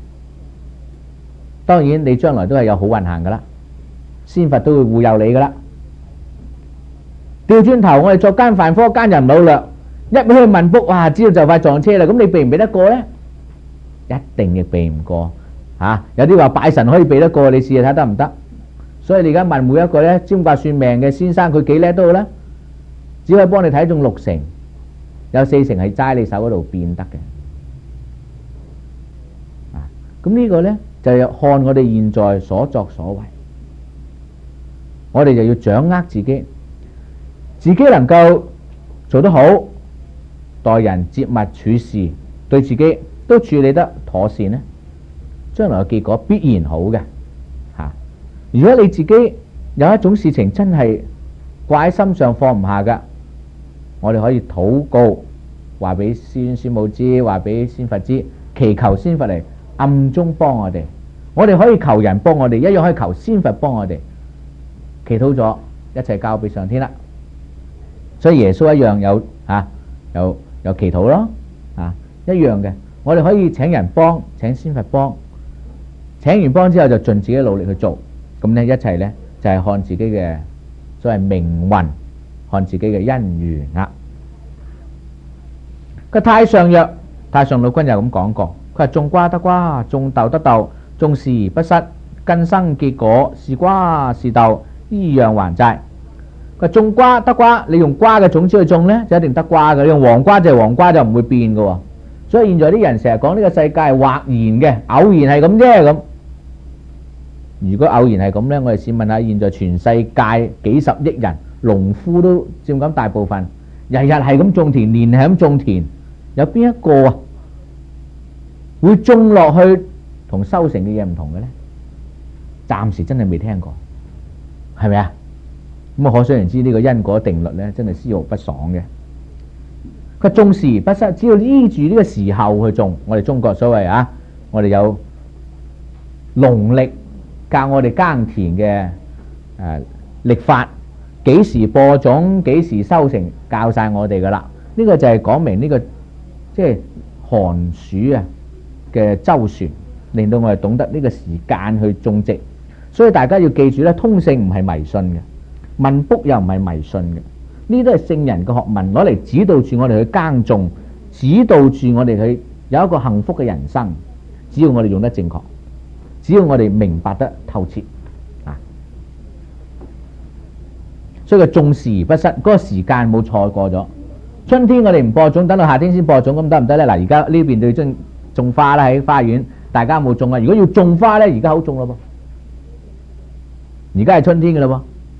當然你將來都係有好運行噶啦，仙佛都會護佑你噶啦。調轉頭，我哋作奸犯科、奸淫擄掠，一俾佢問卜，哇！知道就快撞車啦，咁你避唔避得過咧？一定亦避唔過嚇、啊。有啲話拜神可以避得過，你試下睇得唔得？所以你而家問每一個咧占卦算命嘅先生，佢幾叻都好啦，只可以幫你睇中六成，有四成係齋你手嗰度變得嘅。啊，咁呢個咧就係看我哋現在所作所為，我哋就要掌握自己，自己能夠做得好，待人接物處事，對自己都處理得妥善呢，將來嘅結果必然好嘅嚇。如果你自己有一種事情真係掛喺心上放唔下㗎，我哋可以禱告，話俾師兄師母知，話俾仙佛知，祈求仙佛嚟暗中幫我哋。我哋可以求人幫我哋，一樣可以求仙佛幫我哋。祈禱咗，一切交俾上天啦。所以耶穌一樣有嚇，有有祈禱咯嚇，一樣嘅。我哋可以請人幫，請仙佛幫，請完幫之後就盡自己努力去做，咁呢一切呢就係看自己嘅所謂命運，看自己嘅姻緣啦。個太上曰，太上老君又咁講過，佢話種瓜得瓜，種豆得豆，種時不失，根生結果，是瓜是豆，依樣還債。佢話種瓜得瓜，你用瓜嘅種子去種呢，就一定得瓜嘅；你用黃瓜就係黃瓜，就唔會變嘅。所以現在啲人成日講呢個世界係或然嘅，偶然係咁啫咁。如果偶然係咁呢，我哋試問下，現在全世界幾十億人，農夫都佔咁大部分，日日係咁種田，年係咁種田，有邊一個啊會種落去同收成嘅嘢唔同嘅呢？暫時真係未聽過，係咪啊？咁啊，可想而知呢個因果定律呢，真係絲毫不爽嘅。佢種時不失，只要依住呢個時候去種。我哋中國所謂啊，我哋有農曆教我哋耕田嘅誒曆法，幾時播種，幾時收成，教晒我哋噶啦。呢個就係講明呢個即係寒暑啊嘅周旋，令到我哋懂得呢個時間去種植。所以大家要記住咧，通勝唔係迷信嘅，問卜又唔係迷信嘅。呢啲都係聖人嘅學問，攞嚟指導住我哋去耕種，指導住我哋去有一個幸福嘅人生。只要我哋用得正確，只要我哋明白得透徹啊！所以佢種時不失，嗰個時間冇錯過咗。春天我哋唔播種，等到夏天先播種，咁得唔得呢？嗱，而家呢邊對種種花啦，喺花園，大家有冇種啊？如果要種花呢，而家好種咯噃，而家係春天嘅啦噃。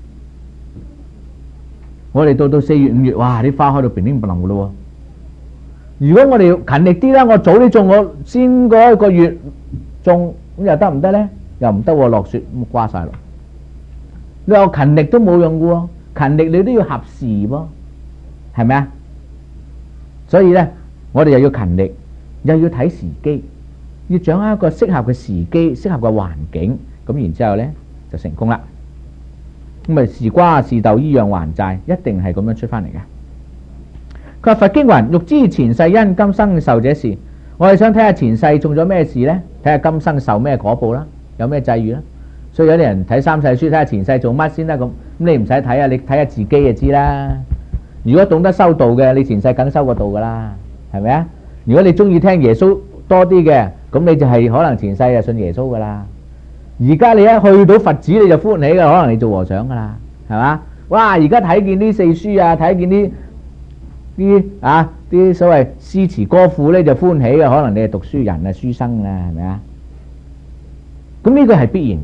我哋到到四月五月，哇！啲花開到乒乒乓乓嘅咯喎。如果我哋要勤力啲啦，我早啲種，我先嗰一個月種，咁又得唔得咧？又唔得喎，落雪咁瓜晒咯。你話勤力都冇用嘅喎，勤力你都要合時喎，係咪啊？所以咧，我哋又要勤力，又要睇時機，要掌握一個適合嘅時機、適合嘅環境，咁然之後咧就成功啦。咁咪是瓜是豆，依樣還債，一定係咁樣出翻嚟嘅。佢話佛經云：欲知前世因，今生受者是。我哋想睇下前世種咗咩事呢？睇下今生受咩果報啦。 有咩際遇咧？所以有啲人睇三世書睇下前世做乜先啦咁，咁你唔使睇啊，你睇下自己就知啦。如果懂得修道嘅，你前世梗修過道噶啦，係咪啊？如果你中意聽耶穌多啲嘅，咁你就係可能前世就信耶穌噶啦。而家你一去到佛寺你就歡喜嘅，可能你做和尚噶啦，係嘛？哇！而家睇見啲四書啊，睇見啲啲啊啲所謂詩詞歌賦咧就歡喜嘅，可能你係讀書人啊、書生啦，係咪啊？咁呢個係必然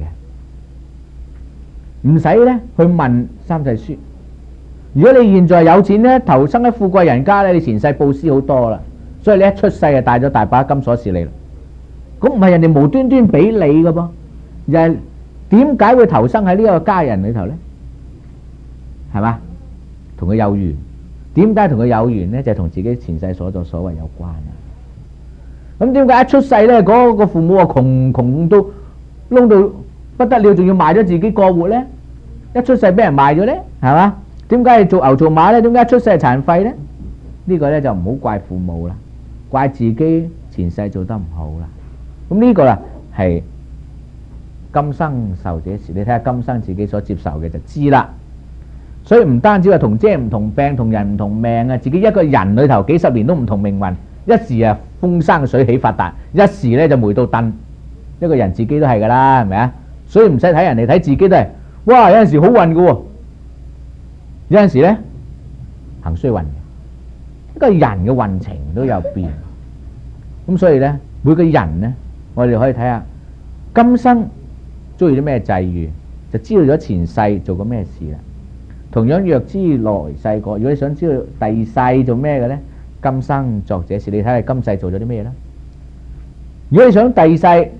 嘅，唔使咧去問三世書。如果你現在有錢咧，投生喺富貴人家咧，你前世布施好多啦，所以你一出世就帶咗大把金鎖匙嚟啦。咁唔係人哋無端端俾你嘅噃，又係點解會投生喺呢個家人裏頭咧？係嘛？同佢有緣。點解同佢有緣咧？就係同自己前世所作所為有關啊。咁點解一出世咧，嗰個父母啊窮窮到窿到不得了，仲要賣咗自己過活咧？一出世俾人賣咗咧，係嘛？點解係做牛做馬咧？點解一出世係殘廢咧？呢個咧就唔好怪父母啦，怪自己前世做得唔好啦。咁呢個啦係今生受者時，你睇下今生自己所接受嘅就知啦。所以唔單止話同遮唔同病，同人唔同命啊，自己一個人裏頭幾十年都唔同命運，一時啊風生水起發達，一時咧就霉到燉。一個人自己都係噶啦，係咪啊？所以唔使睇人哋，睇自己都係。哇！有陣時好運嘅喎，有陣時咧行衰運嘅。一個人嘅運程都有變，咁所以咧每個人咧，我哋可以睇下今生遭遇啲咩際遇，就知道咗前世做過咩事啦。同樣若知來世果，如果你想知道第二世做咩嘅咧，今生作這事，你睇下今世做咗啲咩啦。如果你想第二世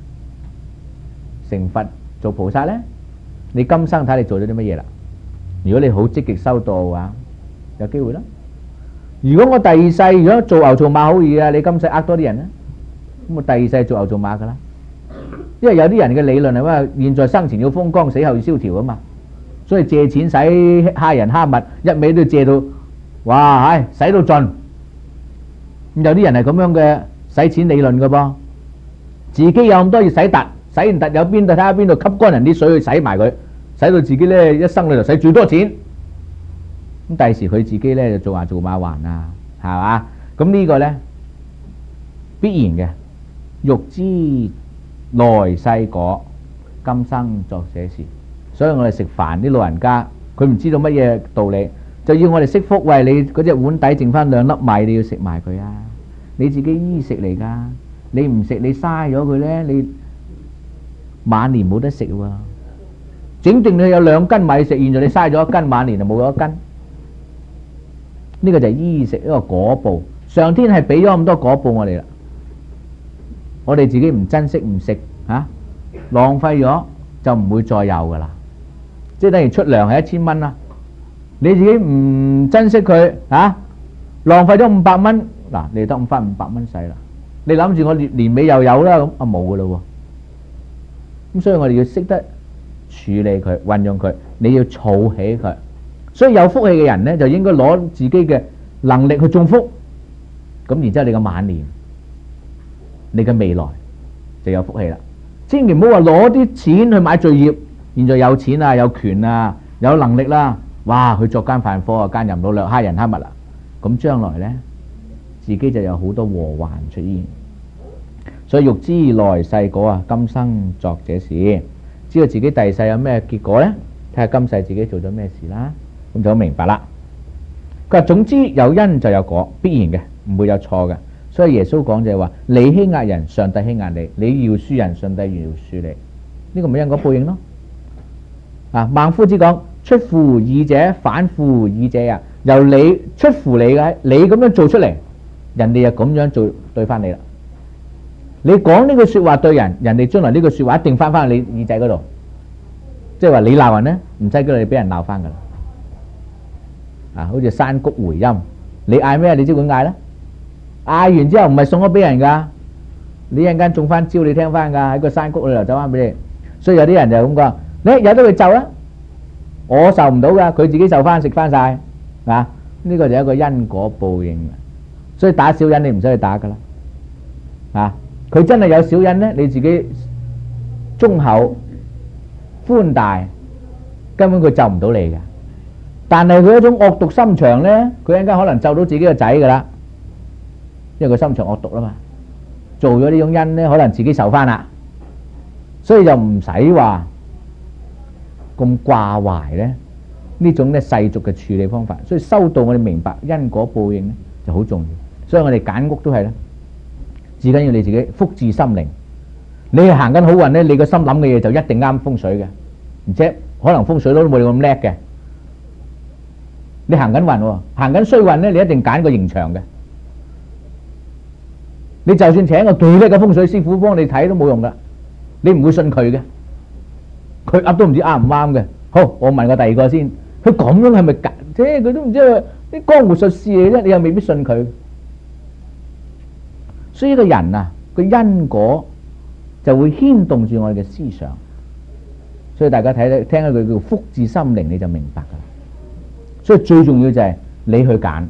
成佛做菩薩咧，你今生睇你做咗啲乜嘢啦。如果你好積極修道嘅話，有機會啦。如果我第二世如果做牛做馬好易啊，你今世呃多啲人咧，咁我第二世做牛做馬噶啦。因為有啲人嘅理論係話，現在生前要風光，死後要蕭條啊嘛。所以借錢使蝦人蝦物，一味都借到，哇！唉，使到盡。咁有啲人係咁樣嘅使錢理論嘅噃，自己有咁多要使突，使完突有邊度睇下邊度吸乾人啲水去使埋佢，使到自己咧一生裏頭使最多錢。咁第時佢自己咧就做下做馬還啊，係嘛？咁呢個咧必然嘅，欲知來世果，今生作這事。所以我哋食飯啲老人家，佢唔知道乜嘢道理，就要我哋惜福。喂，你嗰隻碗底剩翻兩粒米，你要食埋佢啊！你自己衣食嚟噶，你唔食你嘥咗佢咧，你晚年冇得食喎。整定你有兩斤米食，現在你嘥咗一斤，晚年就冇咗一斤。呢個就係衣食一個果報，上天係俾咗咁多果報我哋啦，我哋自己唔珍惜唔食啊，浪費咗就唔會再有噶啦。即係等於出糧係一千蚊啦，你自己唔珍惜佢啊，浪費咗五百蚊，嗱你得翻五百蚊使啦。你諗住我年年尾又有啦，咁啊冇噶咯喎。咁所以我哋要識得處理佢，運用佢，你要儲起佢。所以有福氣嘅人咧，就應該攞自己嘅能力去種福，咁然之後你嘅晚年，你嘅未來就有福氣啦。千祈唔好話攞啲錢去買罪業。現在有錢啊，有權啊，有能力啦，哇！去作奸犯科啊，奸淫擄掠，蝦人蝦物啦，咁將來呢，自己就有好多禍患出現。所以欲知來世果啊，今生作這事，知道自己第世有咩結果呢？睇下今世自己做咗咩事啦，咁就好明白啦。佢話總之有因就有果，必然嘅，唔會有錯嘅。所以耶穌講就係話：你欺壓人，上帝欺壓你；你饒恕人，上帝饒恕你。呢個咪因果報應咯。啊，孟夫子講：出乎爾者，反乎爾者啊！由你出乎你嘅，你咁樣做出嚟，人哋就咁樣做對翻你啦。你講呢句說話對人，人哋將來呢句說話一定翻翻你耳仔嗰度。即係話你鬧人咧，唔使叫你俾人鬧翻噶啦。啊，好似山谷回音，你嗌咩？你即管嗌啦。嗌完之後唔係送咗俾人噶，你一陣間中翻招，你聽翻噶，喺個山谷裏頭走翻俾你。所以有啲人就咁講。你有得佢受啦，我受唔到噶，佢自己受翻食翻晒，啊！呢個就係一個因果報應。所以打小人你唔使去打噶啦，啊！佢真係有小人咧，你自己忠厚、寬大，根本佢就唔到你嘅。但係佢一種惡毒心腸咧，佢一陣間可能咒到自己個仔噶啦，因為佢心腸惡毒啦嘛，做咗呢種因咧，可能自己受翻啦，所以就唔使話咁掛懷咧呢種咧世俗嘅處理方法。所以修道我哋明白因果報應咧就好重要，所以我哋揀屋都係啦，至緊要你自己福至心靈。你係行緊好運咧，你個心諗嘅嘢就一定啱風水嘅，而且可能風水佬都冇你咁叻嘅。你行緊運喎，行緊衰運咧，你一定揀個刑場嘅。你就算請個幾叻嘅風水師傅幫你睇都冇用噶，你唔會信佢嘅，佢噏都唔知啱唔啱嘅。好，我問個第二個先，佢咁樣係咪假？即係佢都唔知啲江湖術士嚟啫，你又未必信佢。所以個人啊，個因果就會牽動住我哋嘅思想。所以大家睇睇聽一句叫福至心靈，你就明白噶啦。所以最重要就係你去揀，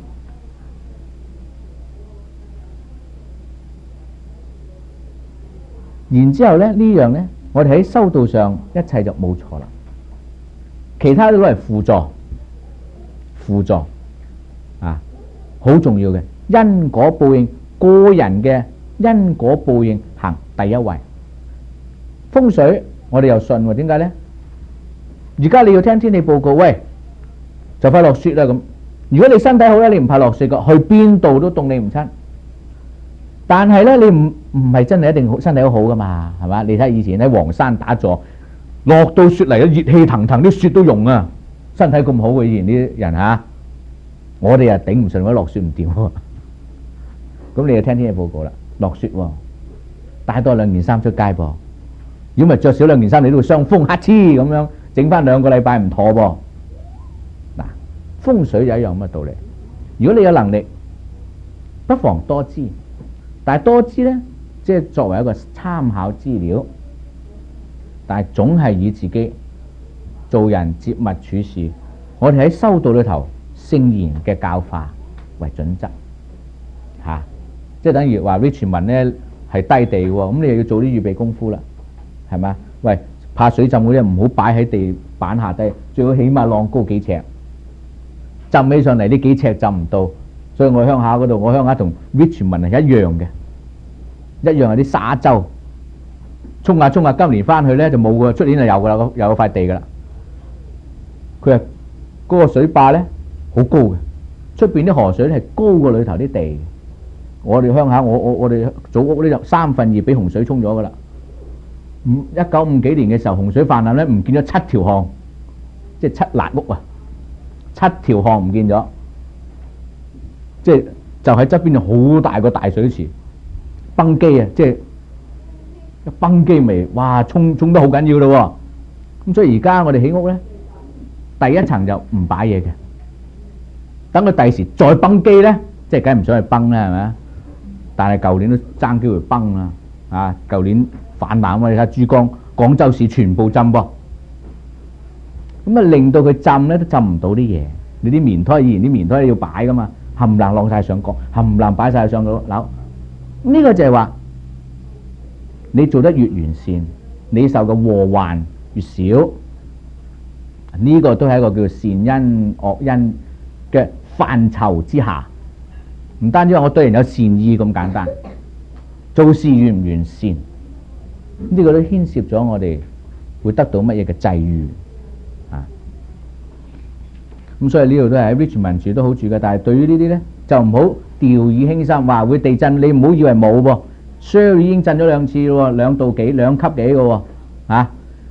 然之後咧呢樣咧，我哋喺修道上一切就冇錯啦，其他都係輔助，輔助啊，好重要嘅因果報應，個人嘅因果報應行第一位。風水我哋又信喎，點解咧？而家你要聽天氣報告，喂，就快落雪啦咁。如果你身體好咧，你唔怕落雪噶，去邊度都凍你唔親。但係咧，你唔唔係真係一定身體好好噶嘛，係嘛？你睇以前喺黃山打坐，落到雪嚟，熱氣騰騰，啲雪都融啊，身體咁好嘅以前啲人吓，我哋啊頂唔順，我落雪唔掂。咁你就聽天氣報告啦，落雪喎，帶多兩件衫出街噃。如果唔係着少兩件衫，你都會傷風乞嗤咁樣，整翻兩個禮拜唔妥噃。嗱，風水就一樣咁嘅道理。如果你有能力，不妨多知，但係多知咧，即係作為一個參考資料，但係總係以自己做人接物處事，我哋喺修道裏頭聖言嘅教化為準則，吓、啊，即係等於話 Richmond 咧係低地喎，咁你又要做啲預備功夫啦。係嘛？喂，怕水浸嗰啲唔好擺喺地板下低，最好起碼浪高幾尺，浸起上嚟呢幾尺浸唔到。所以我鄉下嗰度，我鄉下同 Richmond 係一樣嘅，一樣係啲沙洲，沖下沖下，今年翻去咧就冇噶，出年就有噶啦，有塊地噶啦。佢係嗰個水壩咧好高嘅，出邊啲河水咧係高過裏頭啲地。我哋鄉下，我我我哋祖屋呢就三分二俾洪水沖咗噶啦。一九五幾年嘅時候，洪水泛濫咧，唔見咗七條巷，即係七辣屋啊！七條巷唔見咗，即係就喺側邊就好大個大水池，崩基啊！即係一崩基未，哇，沖沖得好緊要咯。咁所以而家我哋起屋咧，第一層就唔擺嘢嘅，等佢第時再崩基咧，即係梗係唔想去崩啦，係咪啊？但係舊年都爭機會崩啦，啊，舊年。泛濫啊！你睇珠江、廣州市全部浸噃，咁啊令到佢浸咧都浸唔到啲嘢。你啲棉胎以前啲棉胎要擺噶嘛，冚唪唥晾晒上角，冚唪唥擺晒上個樓。呢個就係話，你做得越完善，你受嘅禍患越少。呢個都係一個叫善因惡因嘅範疇之下，唔單止話我對人有善意咁簡單，做事完唔完善。呢個都牽涉咗我哋會得到乜嘢嘅際遇啊！咁所以呢度都係喺 Richmond 住都好住嘅，但係對於呢啲咧就唔好掉以輕心，話會地震，你唔好以為冇噃 ，Shirley 已經震咗兩次咯，兩度幾兩級幾嘅喎啊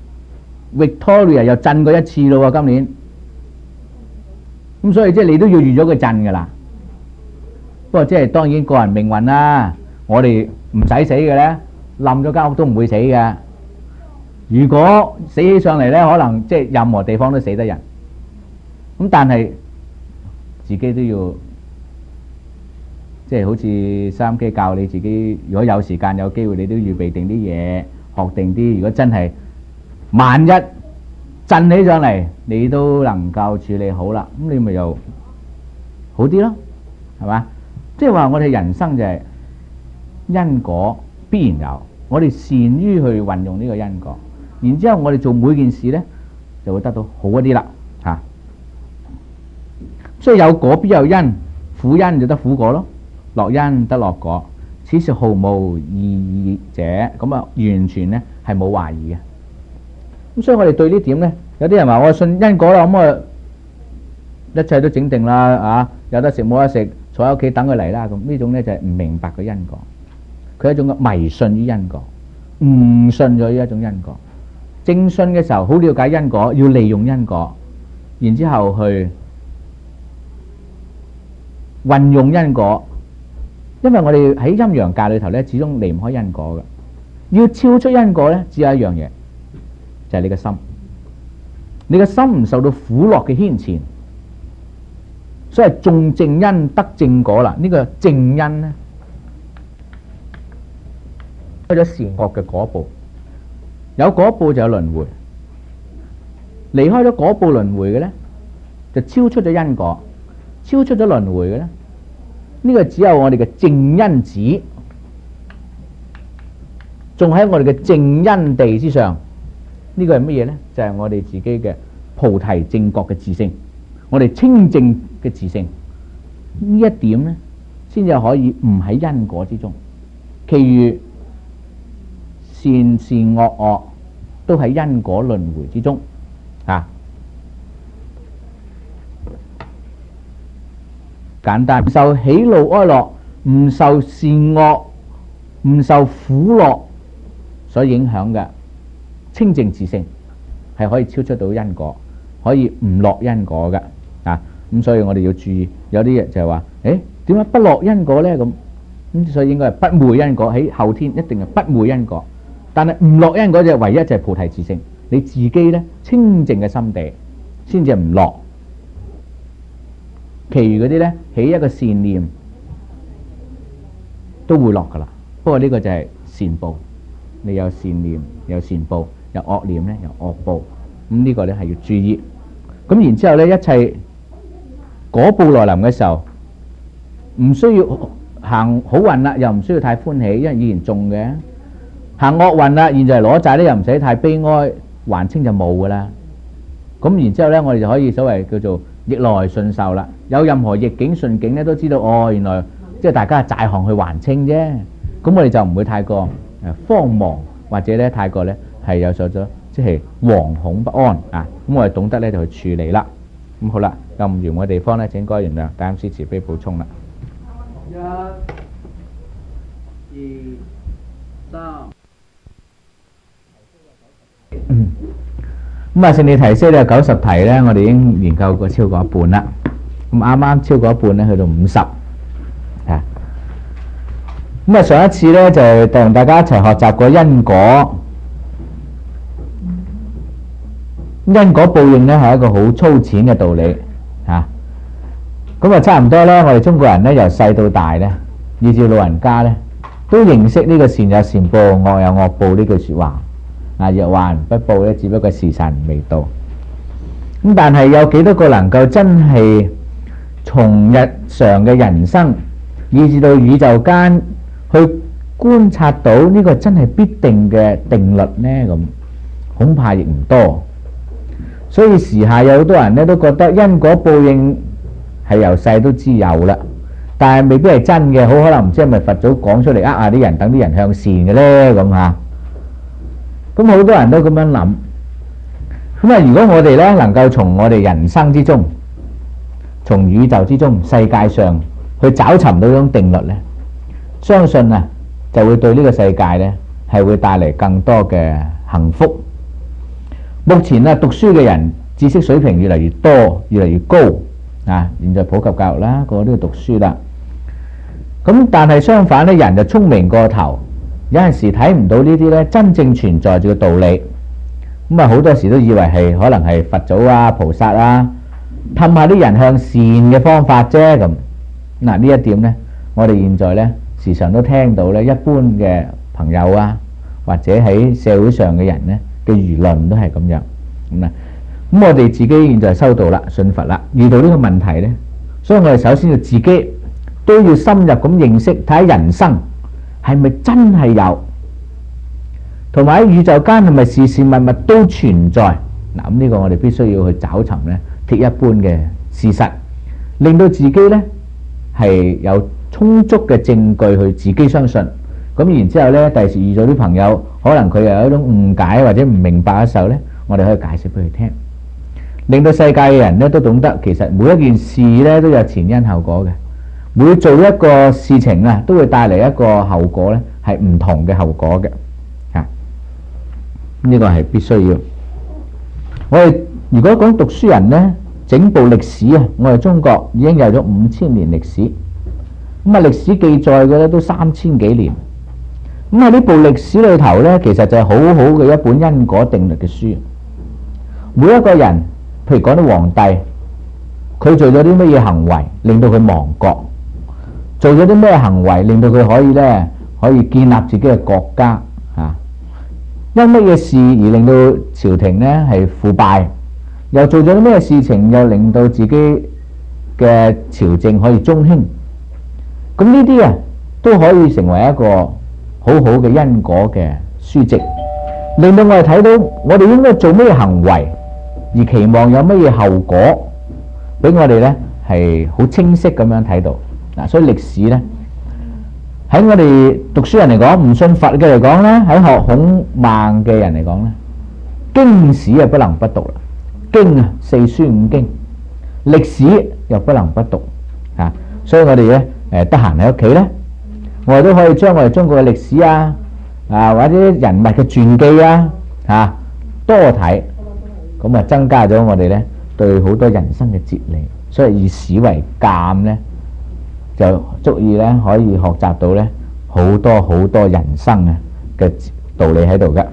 ，Victoria 又震過一次咯，今年。咁所以即係你都要預咗佢震㗎啦。不過即係當然個人命運啦，我哋唔使死嘅咧。冧咗間屋都唔會死嘅。如果死起上嚟咧，可能即係任何地方都死得人。咁但係自己都要，即係好似收音機教你自己，如果有時間有機會，你都預備定啲嘢，學定啲。如果真係萬一震起上嚟，你都能夠處理好啦，咁你咪又好啲咯，係嘛？即係話我哋人生就係因果必然有。我哋善於去運用呢個因果， 然之後我哋做每件事呢，就會得到好一啲啦嚇。所以有果必有因，苦因就得苦果咯，樂因得樂果，此是毫無異議者。咁啊，完全呢係冇懷疑嘅。咁所以我哋對呢點呢，有啲人話我信因果啦，咁啊一切都整定啦啊，有得食冇得食，坐喺屋企等佢嚟啦。咁呢種呢就係唔明白嘅因果，佢係一種嘅迷信於因果，誤信咗呢一種因果。正信嘅時候好了解因果，要利用因果，然之後去運用因果。因為我哋喺陰陽界裏頭咧，始終離唔開因果嘅。要超出因果咧，只有一樣嘢，就係你嘅心。你嘅心唔受到苦樂嘅牽纏，所以種正因得正果啦。呢個正因咧，開咗善惡嘅果報，有果報就有輪迴。離開咗果報輪迴嘅咧，就超出咗因果，超出咗輪迴嘅咧。呢個只有我哋嘅正因子，仲喺我哋嘅正因地之上。呢個係乜嘢呢？就係我哋自己嘅菩提正覺嘅自性，我哋清淨嘅自性。呢一點呢，先至可以唔喺因果之中，其餘善善惡惡都喺因果輪迴之中啊。簡單，唔受喜怒哀樂，唔受善惡，唔受苦樂所影響嘅清淨自性，係可以超出到因果，可以唔落因果嘅啊。咁所以我哋要注意，有啲嘢就係話，誒點解不落因果呢？咁咁所以應該係不昧因果，喺後天一定係不昧因果。但係唔落因果就唯一就係菩提自性，你自己呢清淨嘅心地先至唔落。其餘嗰啲呢，起一個善念都會落噶啦。不過呢個就係善報，你有善念有善報，有惡念呢有惡報。咁呢個呢係要注意。咁然之後呢，一切果報來臨嘅時候，唔需要行好運啦，又唔需要太歡喜，因為以前中嘅。行惡運啦，現在攞債呢，又唔使太悲哀，還清就冇噶啦。咁然之後呢，我哋就可以所謂叫做逆來順受啦。有任何逆境順境咧，都知道哦，原來即係大家債項去還清啫。咁我哋就唔會太過誒慌忙，或者咧太過咧係有所咗即係惶恐不安啊。咁我哋懂得咧就去處理啦。咁好啦，有唔完嘅地方咧，請該原諒，大家師慈悲補充啦。一、二、三。嗯。咁啊，聖理提示咧九十題咧，我哋已經研究過超過一半啦。咁啱啱超過一半咧，去到五十啊。咁啊，上一次咧就同大家一齊學習過因果，因果報應咧係一個好粗淺嘅道理啊。咁啊，差唔多咧，我哋中國人咧由細到大咧，以至老人家咧，都認識呢個善有善報，惡有惡報呢句說話。啊！若還不報咧，只不過時辰未到。咁但係有幾多個能夠真係從日常嘅人生，以至到宇宙間去觀察到呢個真係必定嘅定律呢？咁恐怕亦唔多。所以時下有好多人咧都覺得因果報應係由細都知有啦，但係未必係真嘅，好可能唔知係咪佛祖講出嚟呃下啲人，等啲人向善嘅呢？咁嚇。咁好多人都咁樣諗，咁啊，如果我哋咧能夠從我哋人生之中，從宇宙之中、世界上去找尋到呢種定律咧，相信啊就會對呢個世界咧係會帶嚟更多嘅幸福。目前啊讀書嘅人知識水平越嚟越多，越嚟越高啊！現在普及教育啦，個個都要讀書啦。咁但係相反咧，人就聰明過頭。有陣時睇唔到呢啲咧真正存在住嘅道理，咁啊好多時都以為係可能係佛祖啊、菩薩啊氹下啲人向善嘅方法啫咁。嗱呢一點呢，我哋現在呢時常都聽到呢一般嘅朋友啊，或者喺社會上嘅人呢嘅輿論都係咁樣咁啊。咁我哋自己現在修道啦、信佛啦，遇到呢個問題呢，所以我哋首先要自己都要深入咁認識，睇下人生係咪真係有同埋喺宇宙間係咪事事物物都存在？嗱，咁呢個我哋必須要去找尋咧鐵一般嘅事實，令到自己咧係有充足嘅證據去自己相信。咁然之後咧，第時遇到啲朋友，可能佢又有一種誤解或者唔明白嘅時候咧，我哋可以解釋俾佢聽，令到世界嘅人咧都懂得其實每一件事咧都有前因後果嘅。每做一個事情啊，都會帶嚟一個後果咧，係唔同嘅後果嘅。嚇，呢個係必須要。我哋如果講讀書人咧，整部歷史啊，我哋中國已經有咗五千年歷史。咁啊，歷史記載嘅咧都三千幾年。咁喺呢部歷史裏頭咧，其實就係好好嘅一本因果定律嘅書。每一個人，譬如講啲皇帝，佢做咗啲乜嘢行為，令到佢亡國；做咗啲咩行為，令到佢可以咧可以建立自己嘅國家啊？因乜嘢事而令到朝廷咧係腐敗？又做咗啲咩事情，又令到自己嘅朝政可以中興？咁呢啲啊，都可以成為一個好好嘅因果嘅書籍，令到我哋睇到我哋應該做咩行為，而期望有乜嘢後果，俾我哋咧係好清晰咁樣睇到嗱。所以歷史咧喺我哋讀書人嚟講，唔信佛嘅嚟講咧，喺學孔孟嘅人嚟講咧，經史啊不能不讀啦，經啊四書五經，歷史又不能不讀啊。所以我哋咧誒得閒喺屋企咧，我哋都可以將我哋中國嘅歷史啊啊或者人物嘅傳記啊嚇多睇，咁啊增加咗我哋咧對好多人生嘅哲理。所以以史為鑑咧，就足以咧可以學習到咧好多好多人生啊嘅道理喺度嘅。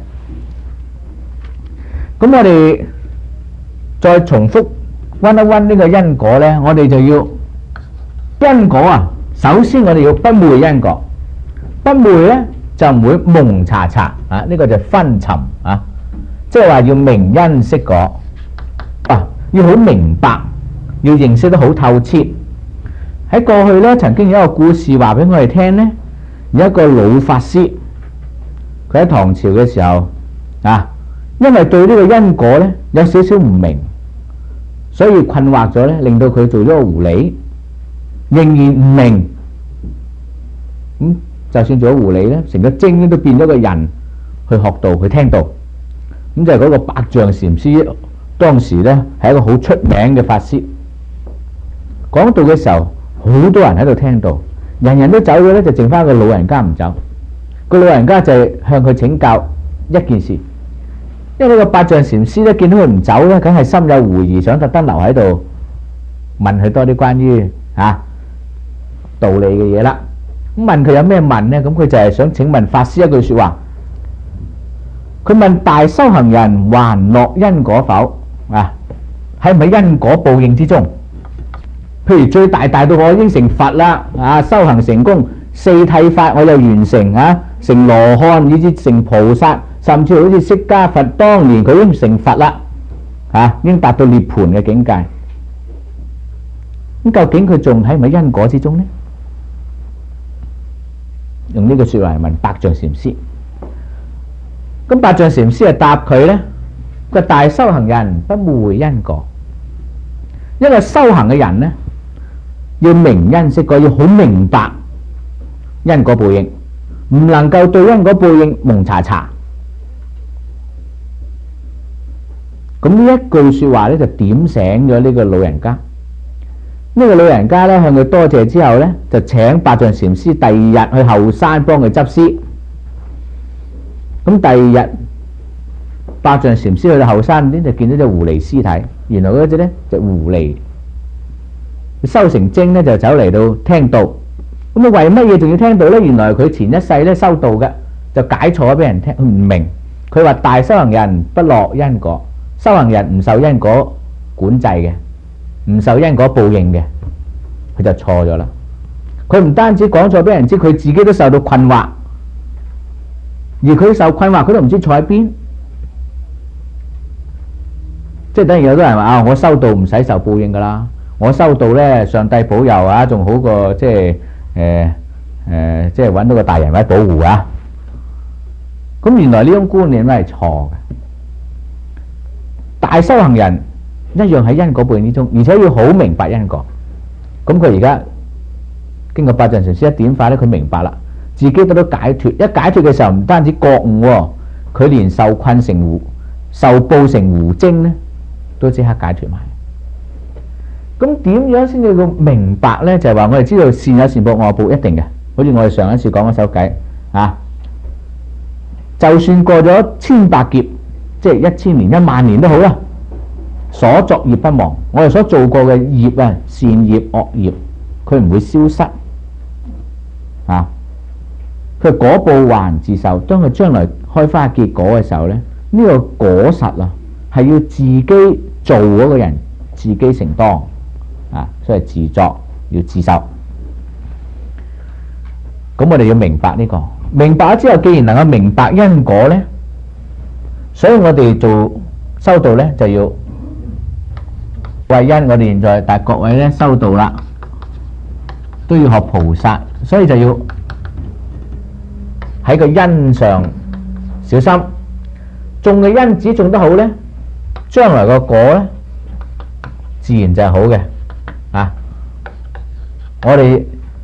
咁我哋再重複溫一溫呢個因果咧，我哋就要因果啊。首先我哋要不昧因果，不昧咧就唔會蒙查查啊，呢個就昏沉啊，即係話要明因識果啊，要好明白，要認識得好透徹。喺過去咧，曾經有一個故事話俾我哋聽咧，有一個老法師，佢喺唐朝嘅時候啊，因為對呢個因果咧有少少唔明，所以困惑咗咧，令到佢做咗個狐狸。仍然唔明，咁、嗯、就算做咗狐狸咧，成個精咧都變咗個人去學道去聽道。咁就係嗰個百丈禪師，當時咧係一個好出名嘅法師。講道嘅時候，好多人喺度聽道，人人都走咗咧，就剩翻個老人家唔走。個老人家就係向佢請教一件事，因為個百丈禪師咧見到佢唔走咧，梗係心有狐疑，想特登留喺度問佢多啲關於啊道理嘅嘢啦。咁問佢有咩問呢？咁佢就係想請問法師一句說話。佢問大修行人還樂因果否？啊，喺唔喺因果報應之中？譬如最大大到我已經成佛啦，啊，修行成功，四諦法我又完成啊，成羅漢以至成菩薩，甚至好似釋迦佛當年佢已經成佛啦，啊，已經達到涅槃嘅境界。咁究竟佢仲喺唔喺因果之中呢？用呢個說話嚟問百丈禪師。咁百丈禪師就答佢呢，個大修行人不昧因果。一個修行嘅人呢，要明因識果，要好明白因果報應，唔能夠對因果報應蒙查查。咁呢一句說話呢，就點醒咗呢個老人家。呢個老人家咧向佢多謝之後咧，就請百丈禪師第二日去後山幫佢執屍。咁第二日，百丈禪師去到後山邊就見到隻狐狸屍體。原來嗰隻咧隻狐狸修成精咧，就走嚟到聽道。咁啊為乜嘢仲要聽道咧？原來佢前一世咧修道嘅，就解錯俾人聽，佢唔明。佢話大修行人不樂因果，修行人唔受因果管制嘅。唔受因果報應嘅，佢就錯咗啦。佢唔單止講錯俾人知，佢自己都受到困惑，而佢受困惑，佢都唔知錯喺邊。即係等於有啲人話啊，我修道唔使受報應噶啦，我修道咧，上帝保佑啊，仲好過即係誒誒，即係搵到個大人位保護啊。 咁原來呢種觀念咧係錯嘅。大修行人一樣喺因果報應之中，而且要好明白因果。咁佢而家經過八藏禪師一點化咧，佢明白啦，自己得到解脫。一解脫嘅時候，唔單止覺悟，佢連受困成狐、受報成狐精咧，都即刻解脫埋。咁點樣先至叫明白咧？就係話我哋知道善有善報，惡有報，一定嘅。好似我哋上一次講嗰首偈啊，就算過咗千百劫，即係一千年、一萬年都好啦，所作業不忘。我哋所做過嘅業啊，善業、惡業，佢唔會消失啊。佢果報還自受。當佢將來開花結果嘅時候咧，呢個果實啊，係要自己做嗰個人自己承當啊，所以自作要自受。咁我哋要明白呢個，明白咗之後，既然能夠明白因果咧，所以我哋做修道咧就要為因。我哋現在但係各位咧修道啦，都要學菩薩，所以就要喺個因上小心。種嘅因子種得好咧，將來個果咧自然就係好嘅啊！我哋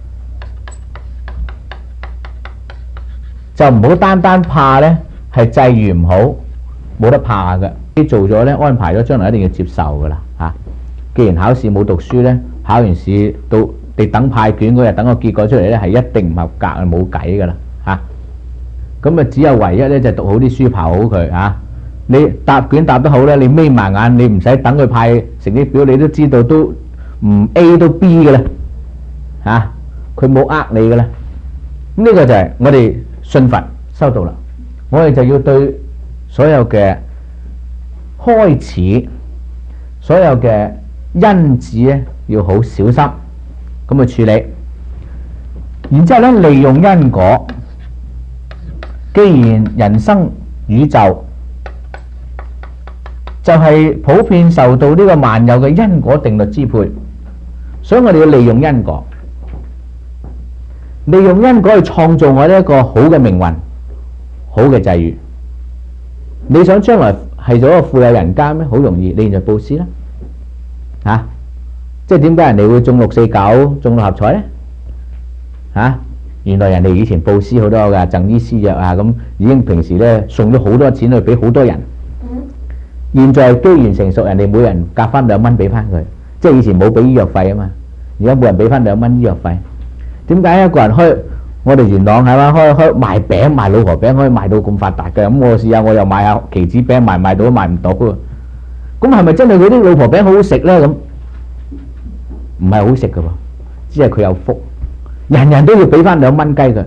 就唔好單單怕咧，係際遇唔好，冇得怕嘅。啲做咗咧，安排咗，將來一定要接受噶啦嚇。既然考試冇讀書咧，考完試到你等派卷嗰日，等個結果出嚟咧，係一定唔合格，冇計噶啦嚇。咁啊，只有唯一咧就係讀好啲書，刨好佢嚇。你答卷答得好咧，你眯埋眼，你唔使等佢派成績表，你都知道都唔 A 都 B 嘅啦嚇。佢冇呃你嘅啦。咁呢個就係我哋信佛修道啦。我哋就要對所有嘅開始，所有嘅因子咧，要好小心咁去處理。然之後咧，利用因果。既然人生宇宙就係普遍受到呢個萬有嘅因果定律支配，所以我哋要利用因果，利用因果去創造我哋一個好嘅命運、好嘅際遇。你想將來係做一個富有人家咩？好容易，你現在布施啦，嚇、啊！即係點解人哋會中六四九、中六合彩咧？嚇、啊！原來人哋以前布施好多㗎，贈醫施藥啊，咁已經平時咧送咗好多錢去俾好多人。現在機緣成熟，人哋每人夾翻兩蚊俾翻佢，即係以前冇俾醫藥費啊嘛，而家每人俾翻兩蚊醫藥費。點解一個人開我哋元朗係嘛，開開賣餅賣老婆餅可以賣到咁發達嘅？咁我試下我又賣下棋子餅，賣賣到都賣唔到喎。咁係咪真係佢啲老婆餅好好食咧？咁唔係好食㗎喎，只係佢有福。人人都要俾翻兩蚊雞佢，呢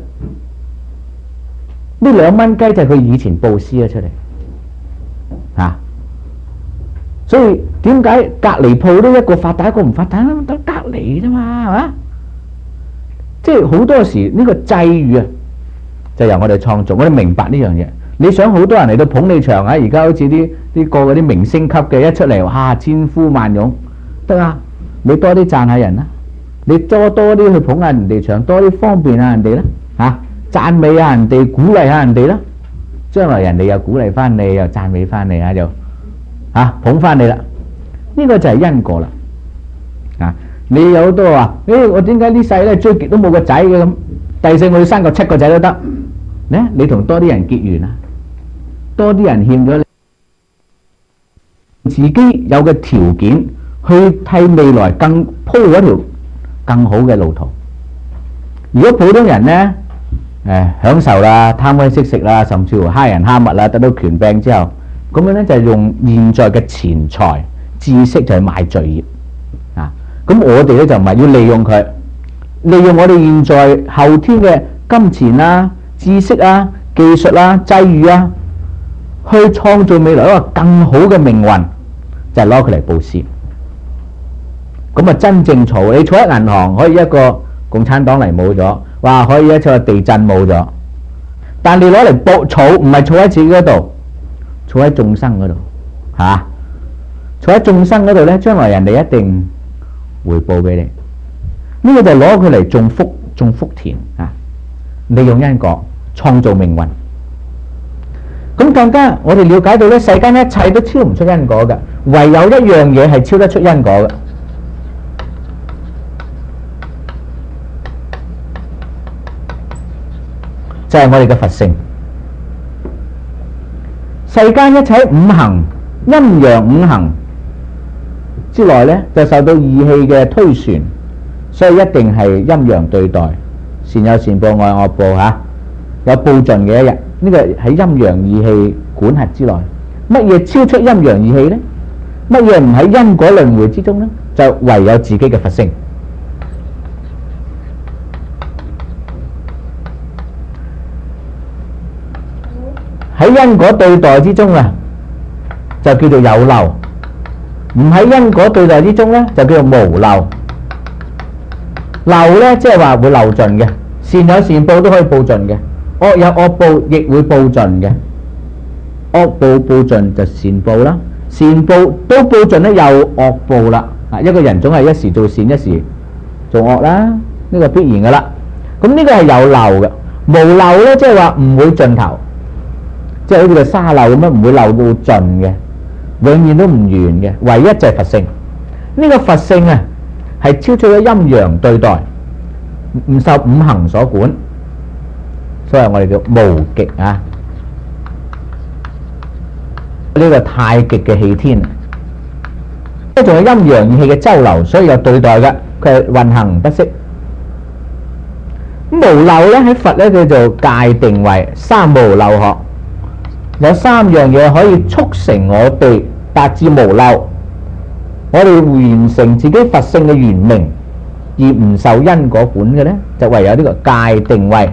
兩蚊雞就係佢以前布施咗出嚟啊！所以點解隔離鋪都一個發達一個唔發達？得隔離啫嘛，係嘛？即係好多時呢個際遇啊，就由我哋創造。我哋明白呢樣嘢。你想好多人嚟到捧你場啊！而家好似啲啲個嗰啲明星級嘅一出嚟，哇，千呼萬擁，得啊！你多啲讚下人啦。你多多啲去捧下人哋場，多啲方便下人哋啦，嚇讚美下人哋，鼓勵下人哋啦。將來人哋又鼓勵翻你，又讚美翻你啊，就嚇捧翻你啦。呢個就係因果啦。啊，你有好多話，誒我點解呢世咧追極都冇個仔嘅咁？第世我要生個七個仔都得。咧，你同多啲人結緣啊，多啲人欠咗你，自己有個條件去替未來更鋪嗰條更好嘅路途。如果普通人呢，誒享受啦、貪威識食啦，甚至乎蝦人蝦物啦，得到權柄之後，咁樣呢就係用現在嘅錢財、知識就係買罪業啊！咁我哋咧就唔係要利用佢，利用我哋現在後天嘅金錢啊、知識啊、技術啊、際遇啊，去創造未來一個更好嘅命運，就係攞佢嚟布施。咁啊，真正嘈你坐喺銀行，可以一個共產黨嚟冇咗，哇！可以一次地震冇咗，但你攞嚟博儲，唔係儲喺自己嗰度，儲喺眾生嗰度，嚇！儲喺眾生嗰度咧，將來人哋一定回報俾你。呢個就係攞佢嚟種福、種福田啊！利用因果創造命運。 咁更加我哋了解到咧，世間一切都超唔出因果嘅，唯有一樣嘢係超得出因果嘅，就係我哋嘅佛性。世間一切五行陰陽五行之內咧，就受到義氣嘅推旋，所以一定係陰陽對待，善有善報，惡有惡報嚇，有報盡嘅一日。呢個喺陰陽義氣管轄之內。乜嘢超出陰陽義氣呢？乜嘢唔喺因果輪迴之中呢？就唯有自己嘅佛性。喺因果對待之中啊，就叫做有漏；唔喺因果對待之中呢，就叫做無漏。漏呢，即係話會漏盡嘅，善有善報都可以報盡嘅。惡有惡報亦會報盡嘅，惡報報盡就善報啦，善報都報盡咧，又惡報啦。啊，一個人總係一時做善，一時做惡啦，呢個必然噶啦。咁呢個係有漏嘅，無漏咧，即係話唔會盡頭，即係好似個沙漏咁樣，唔會漏到盡嘅，永遠都唔完嘅。唯一就係佛性，呢個佛性啊，係超出咗陰陽對待，唔受五行所管。所以我哋叫無極啊，呢個太極嘅氣天，即係仲有陰陽義氣嘅周流，所以有對待嘅，佢係運行不息。咁無漏咧，喺佛咧叫做界定為三無漏學，有三樣嘢可以促成我哋達至無漏，我哋完成自己佛性嘅圓明，而唔受因果管嘅咧，就唯有呢個界定位。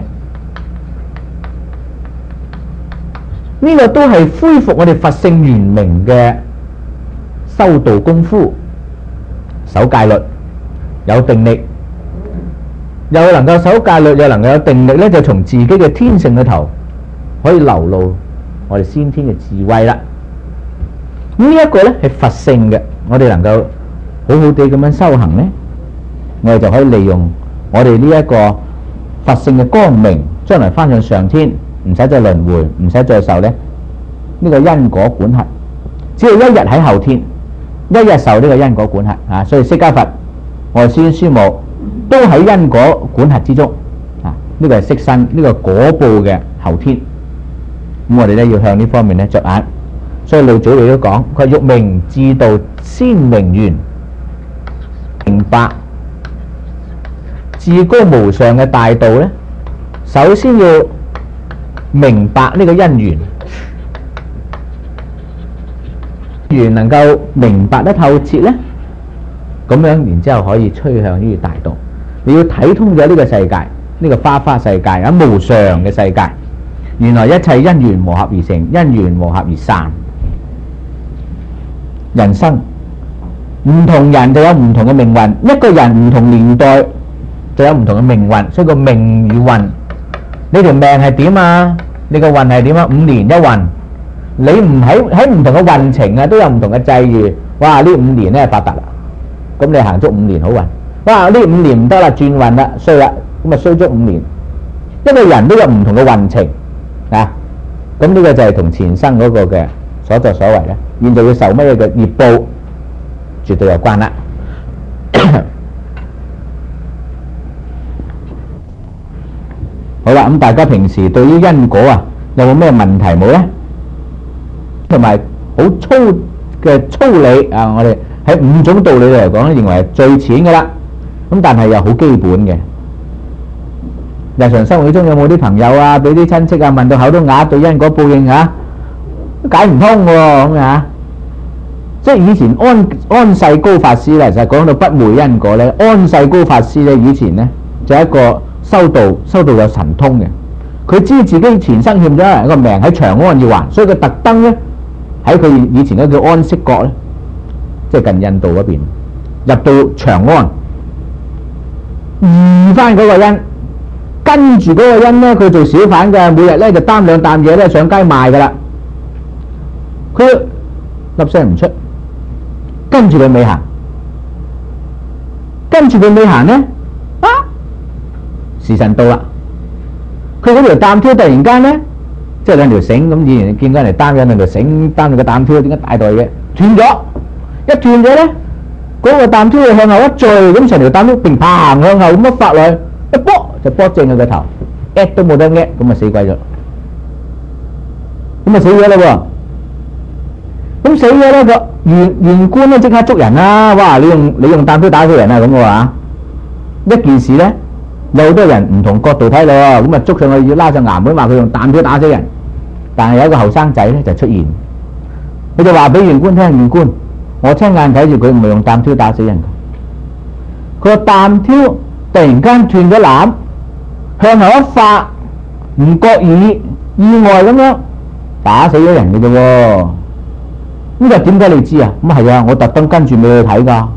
呢個都係恢復我哋佛性圓明嘅修道功夫，守戒律，有定力，又能夠守戒律，又能夠有定力咧，就從自己嘅天性裏頭可以流露我哋先天嘅智慧啦。咁呢一個咧係佛性嘅，我哋能夠好好地咁樣修行咧，我哋就可以利用我哋呢一個佛性嘅光明，將來翻上上天。唔使再輪迴，唔使再受咧呢個因果管轄，只要一日喺後天，一日受呢個因果管轄啊！所以釋迦佛、外師孫母都喺因果管轄之中啊！呢個係色身，呢個果報嘅後天。咁我哋咧要向呢方面咧着眼。所以老祖亦都講，佢欲明智道先明緣，明白至高無上嘅大道咧，首先要明白呢個因緣，緣能夠明白得透徹呢，咁樣然之後可以趨向於大道。你要睇通咗呢個世界，呢個花花世界啊，無常嘅世界，原來一切因緣和合而成，因緣和合而散。人生唔同人就有唔同嘅命運，一個人唔同年代就有唔同嘅命運，所以個命與運。你條命係點啊？你個運係點啊？五年一運，你唔喺喺唔同嘅運程啊，都有唔同嘅際遇。哇！呢五年咧發達啦，咁你行足五年好運。哇！呢五年唔得啦，轉運啦，衰啦，咁啊衰足五年。一個人都有唔同嘅運程啊，咁呢個就係同前生嗰個嘅所作所為咧，現在要受乜嘢嘅業報，絕對有關啦。好啦，咁大家平時對於因果啊，有冇咩問題冇呢？同埋好粗嘅粗理啊，我哋喺五種道理嚟講咧，認為係最淺嘅啦。咁但係又好基本嘅。日常生活中有冇啲朋友啊，俾啲親戚啊問到口都啞，對因果報應啊，都解唔通喎咁啊！即係以前安安世高法師咧，就係講到不昧因果咧。安世高法師咧，以前咧就係一個修道，修道有神通嘅。佢知自己前生欠咗人一個命喺長安要還，所以佢特登咧喺佢以前嗰個叫安息國咧，即係近印度嗰邊，入到長安，移翻嗰個因，跟住嗰個因咧，佢做小販嘅，每日咧就擔兩擔嘢咧上街賣噶啦。佢粒聲唔出，跟住佢尾行，跟住佢尾行咧，啊！時辰到啦，佢嗰條擔挑突然間咧即係兩條繩咁。以前見過人哋擔緊兩條繩擔住個擔挑，點解大袋嘅斷咗？一斷咗咧，嗰、那個擔挑向後一墜，咁成條擔挑平砰向後咁一發落去，一波就波正佢個頭，壓都冇得壓，咁啊死鬼咗，咁啊死咗啦喎！咁死咗咧，個縣縣官咧即刻捉人啦！哇！你用你用擔挑打死人啊咁嘅話，一件事咧有好多人唔同角度睇咯，咁啊捉上去要拉上衙門話佢用擔挑打死人，但係有一個後生仔咧就出現，佢就話俾縣官聽：縣官，我親眼睇住佢唔係用擔挑打死人嘅，佢個擔挑突然間斷咗纜，向後一發，唔覺意意外咁樣打死咗人嘅啫喎。呢個點解你知啊？咁係啊，我特登跟住你去睇㗎。嚇，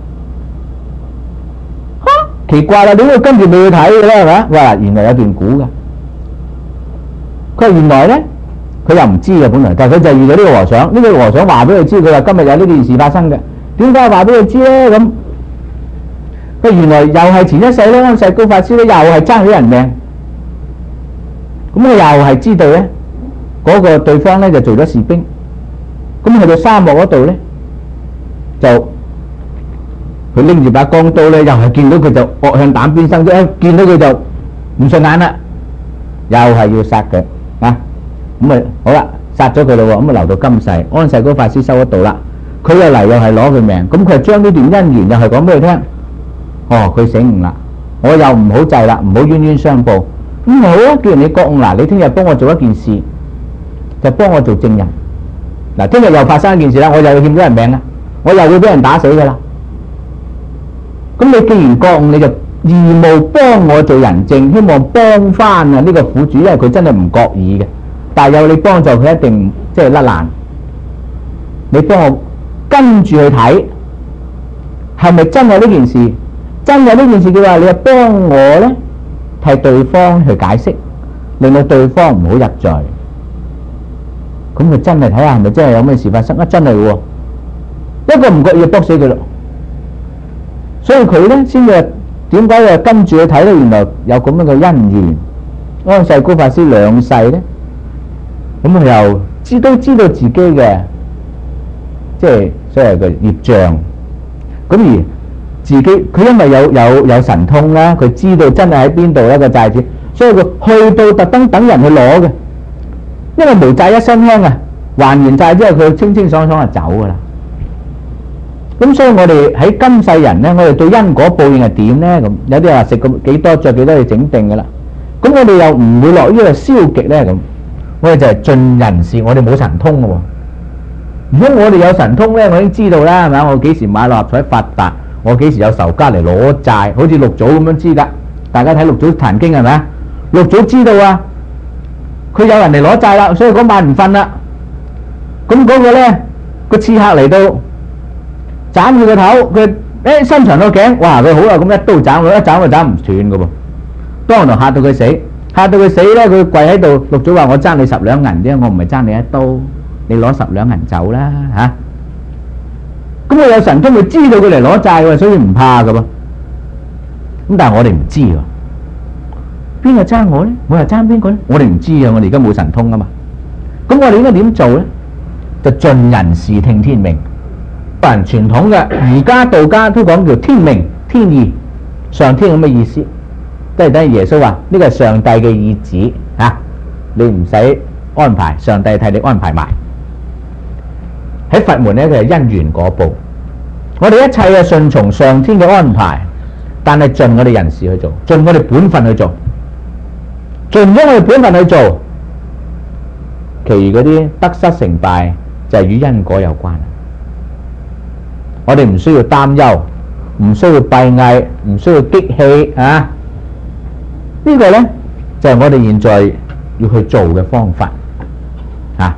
奇怪啦！你都跟住你去睇嘅咧，係咪啊？哇！原來有段古嘅。佢話原來咧，佢又唔知嘅本來，但係佢就遇到呢個和尚。呢個和尚話俾佢知，佢話今日有呢件事發生嘅。點解話俾佢知咧？咁佢原來又係前一世咧，安世高法師咧又係爭咗人命。咁佢又係知道咧，嗰個對方咧就做咗士兵。咁去到沙漠嗰度咧，就佢拎住把光刀咧，又係見到佢就惡向膽邊生，一見到佢就唔順眼啦，又係要殺佢啊！咁啊好啦，殺咗佢咯喎，咁啊留到今世，安世高法師收得到啦，佢又嚟又係攞佢命，咁佢係將呢段姻緣又係講俾佢聽，哦，佢醒悟啦，我又唔好制啦，唔好冤冤相報，咁好啊！既然你覺悟啦，你聽日幫我做一件事，就幫我做證人。嗱，聽日又發生一件事啦，我又要欠咗人命啊，我又會俾人打死噶啦。咁你既然覺悟，你就義務幫我做人證，希望幫翻啊呢個苦主，因為佢真係唔覺意嘅，但係有你幫助，佢一定即係甩爛。你幫我跟住去睇，係咪真係呢件事？真係呢件事嘅話，你就幫我咧替對方去解釋，令到對方唔好入罪。咁佢真係睇下係咪真係有咩事發生啊？真係喎，一個唔覺意就搏死佢咯。所以佢咧先至點解又跟住去睇咧？原來有咁樣嘅因緣。安世高法師兩世咧，咁佢又知都知道自己嘅即係所謂嘅業障。咁而自己佢因為有有有神通啦，佢知道真係喺邊度一個債主，所以佢去到特登等人去攞嘅。因為無債一身輕啊，還完債之後佢清清爽爽就走噶啦。咁所以我哋喺今世人咧，我哋對因果報應係點咧？咁有啲話食咁幾多着幾多要整定噶啦。咁我哋又唔會落於個消極咧咁，我哋就係盡人事，我哋冇神通嘅喎。如果我哋有神通咧，我已經知道啦，係咪啊？我幾時買六合彩發達，我幾時有仇家嚟攞債，好似六祖咁樣知噶。大家睇六祖壇經係咪啊？六祖知道啊。佢有人嚟攞債啦，所以嗰晚唔瞓啦。咁嗰個咧，個刺客嚟到斬佢個頭，佢誒伸長個頸，哇！佢好啊，咁一刀斬佢，一斬就斬唔斷噶噃。當堂嚇到佢死，嚇到佢死咧，佢跪喺度。六祖話：我爭你十兩銀啫，我唔係爭你一刀，你攞十兩銀走啦嚇。咁我有神通，佢知道佢嚟攞債喎，所以唔怕噶噃。咁但係我哋唔知喎。邊個爭我咧？我又爭邊個咧？我哋唔知啊！我哋而家冇神通啊嘛。咁我哋應該點做咧？就盡人事聽天命。人傳統嘅儒家、道家都講叫天命、天意、上天咁嘅意思，都係等於耶穌話呢個係上帝嘅意旨啊！你唔使安排，上帝替你安排埋。喺佛門咧，佢係因緣果報。我哋一切係順從上天嘅安排，但係盡我哋人事去做，盡我哋本分去做。盡咗我哋本分去做，其餘嗰啲得失成敗就係與因果有關。我哋唔需要擔憂，唔需要閉翳，唔需要激氣啊！呢個呢就係我哋現在要去做嘅方法啊！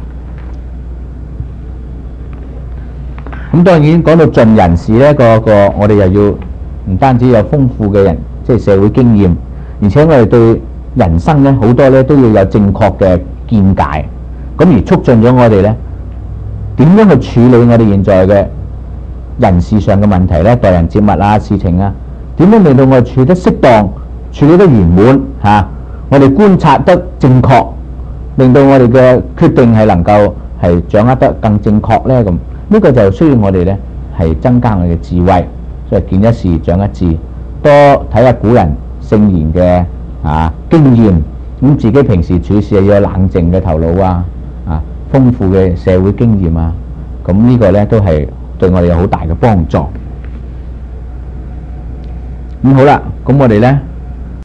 咁當然講到盡人事呢，個個我哋又要唔單止有豐富嘅人，即係社會經驗，而且我哋對人生咧好多咧都要有正確嘅見解，咁而促進咗我哋咧點樣去處理我哋現在嘅人事上嘅問題咧，待人接物啊、事情啊，點樣令到我哋處理得適當、處理得圓滿嚇、啊？我哋觀察得正確， 令到我哋嘅決定係能夠係掌握得更正確咧？咁呢個就需要我哋咧係增加我哋嘅智慧，所以見一事長一智，多睇下古人聖賢嘅啊經驗，咁自己平時處事要有冷靜嘅頭腦啊，啊豐富嘅社會經驗啊，咁呢個咧都係對我哋有好大嘅幫助。咁好啦，咁我哋咧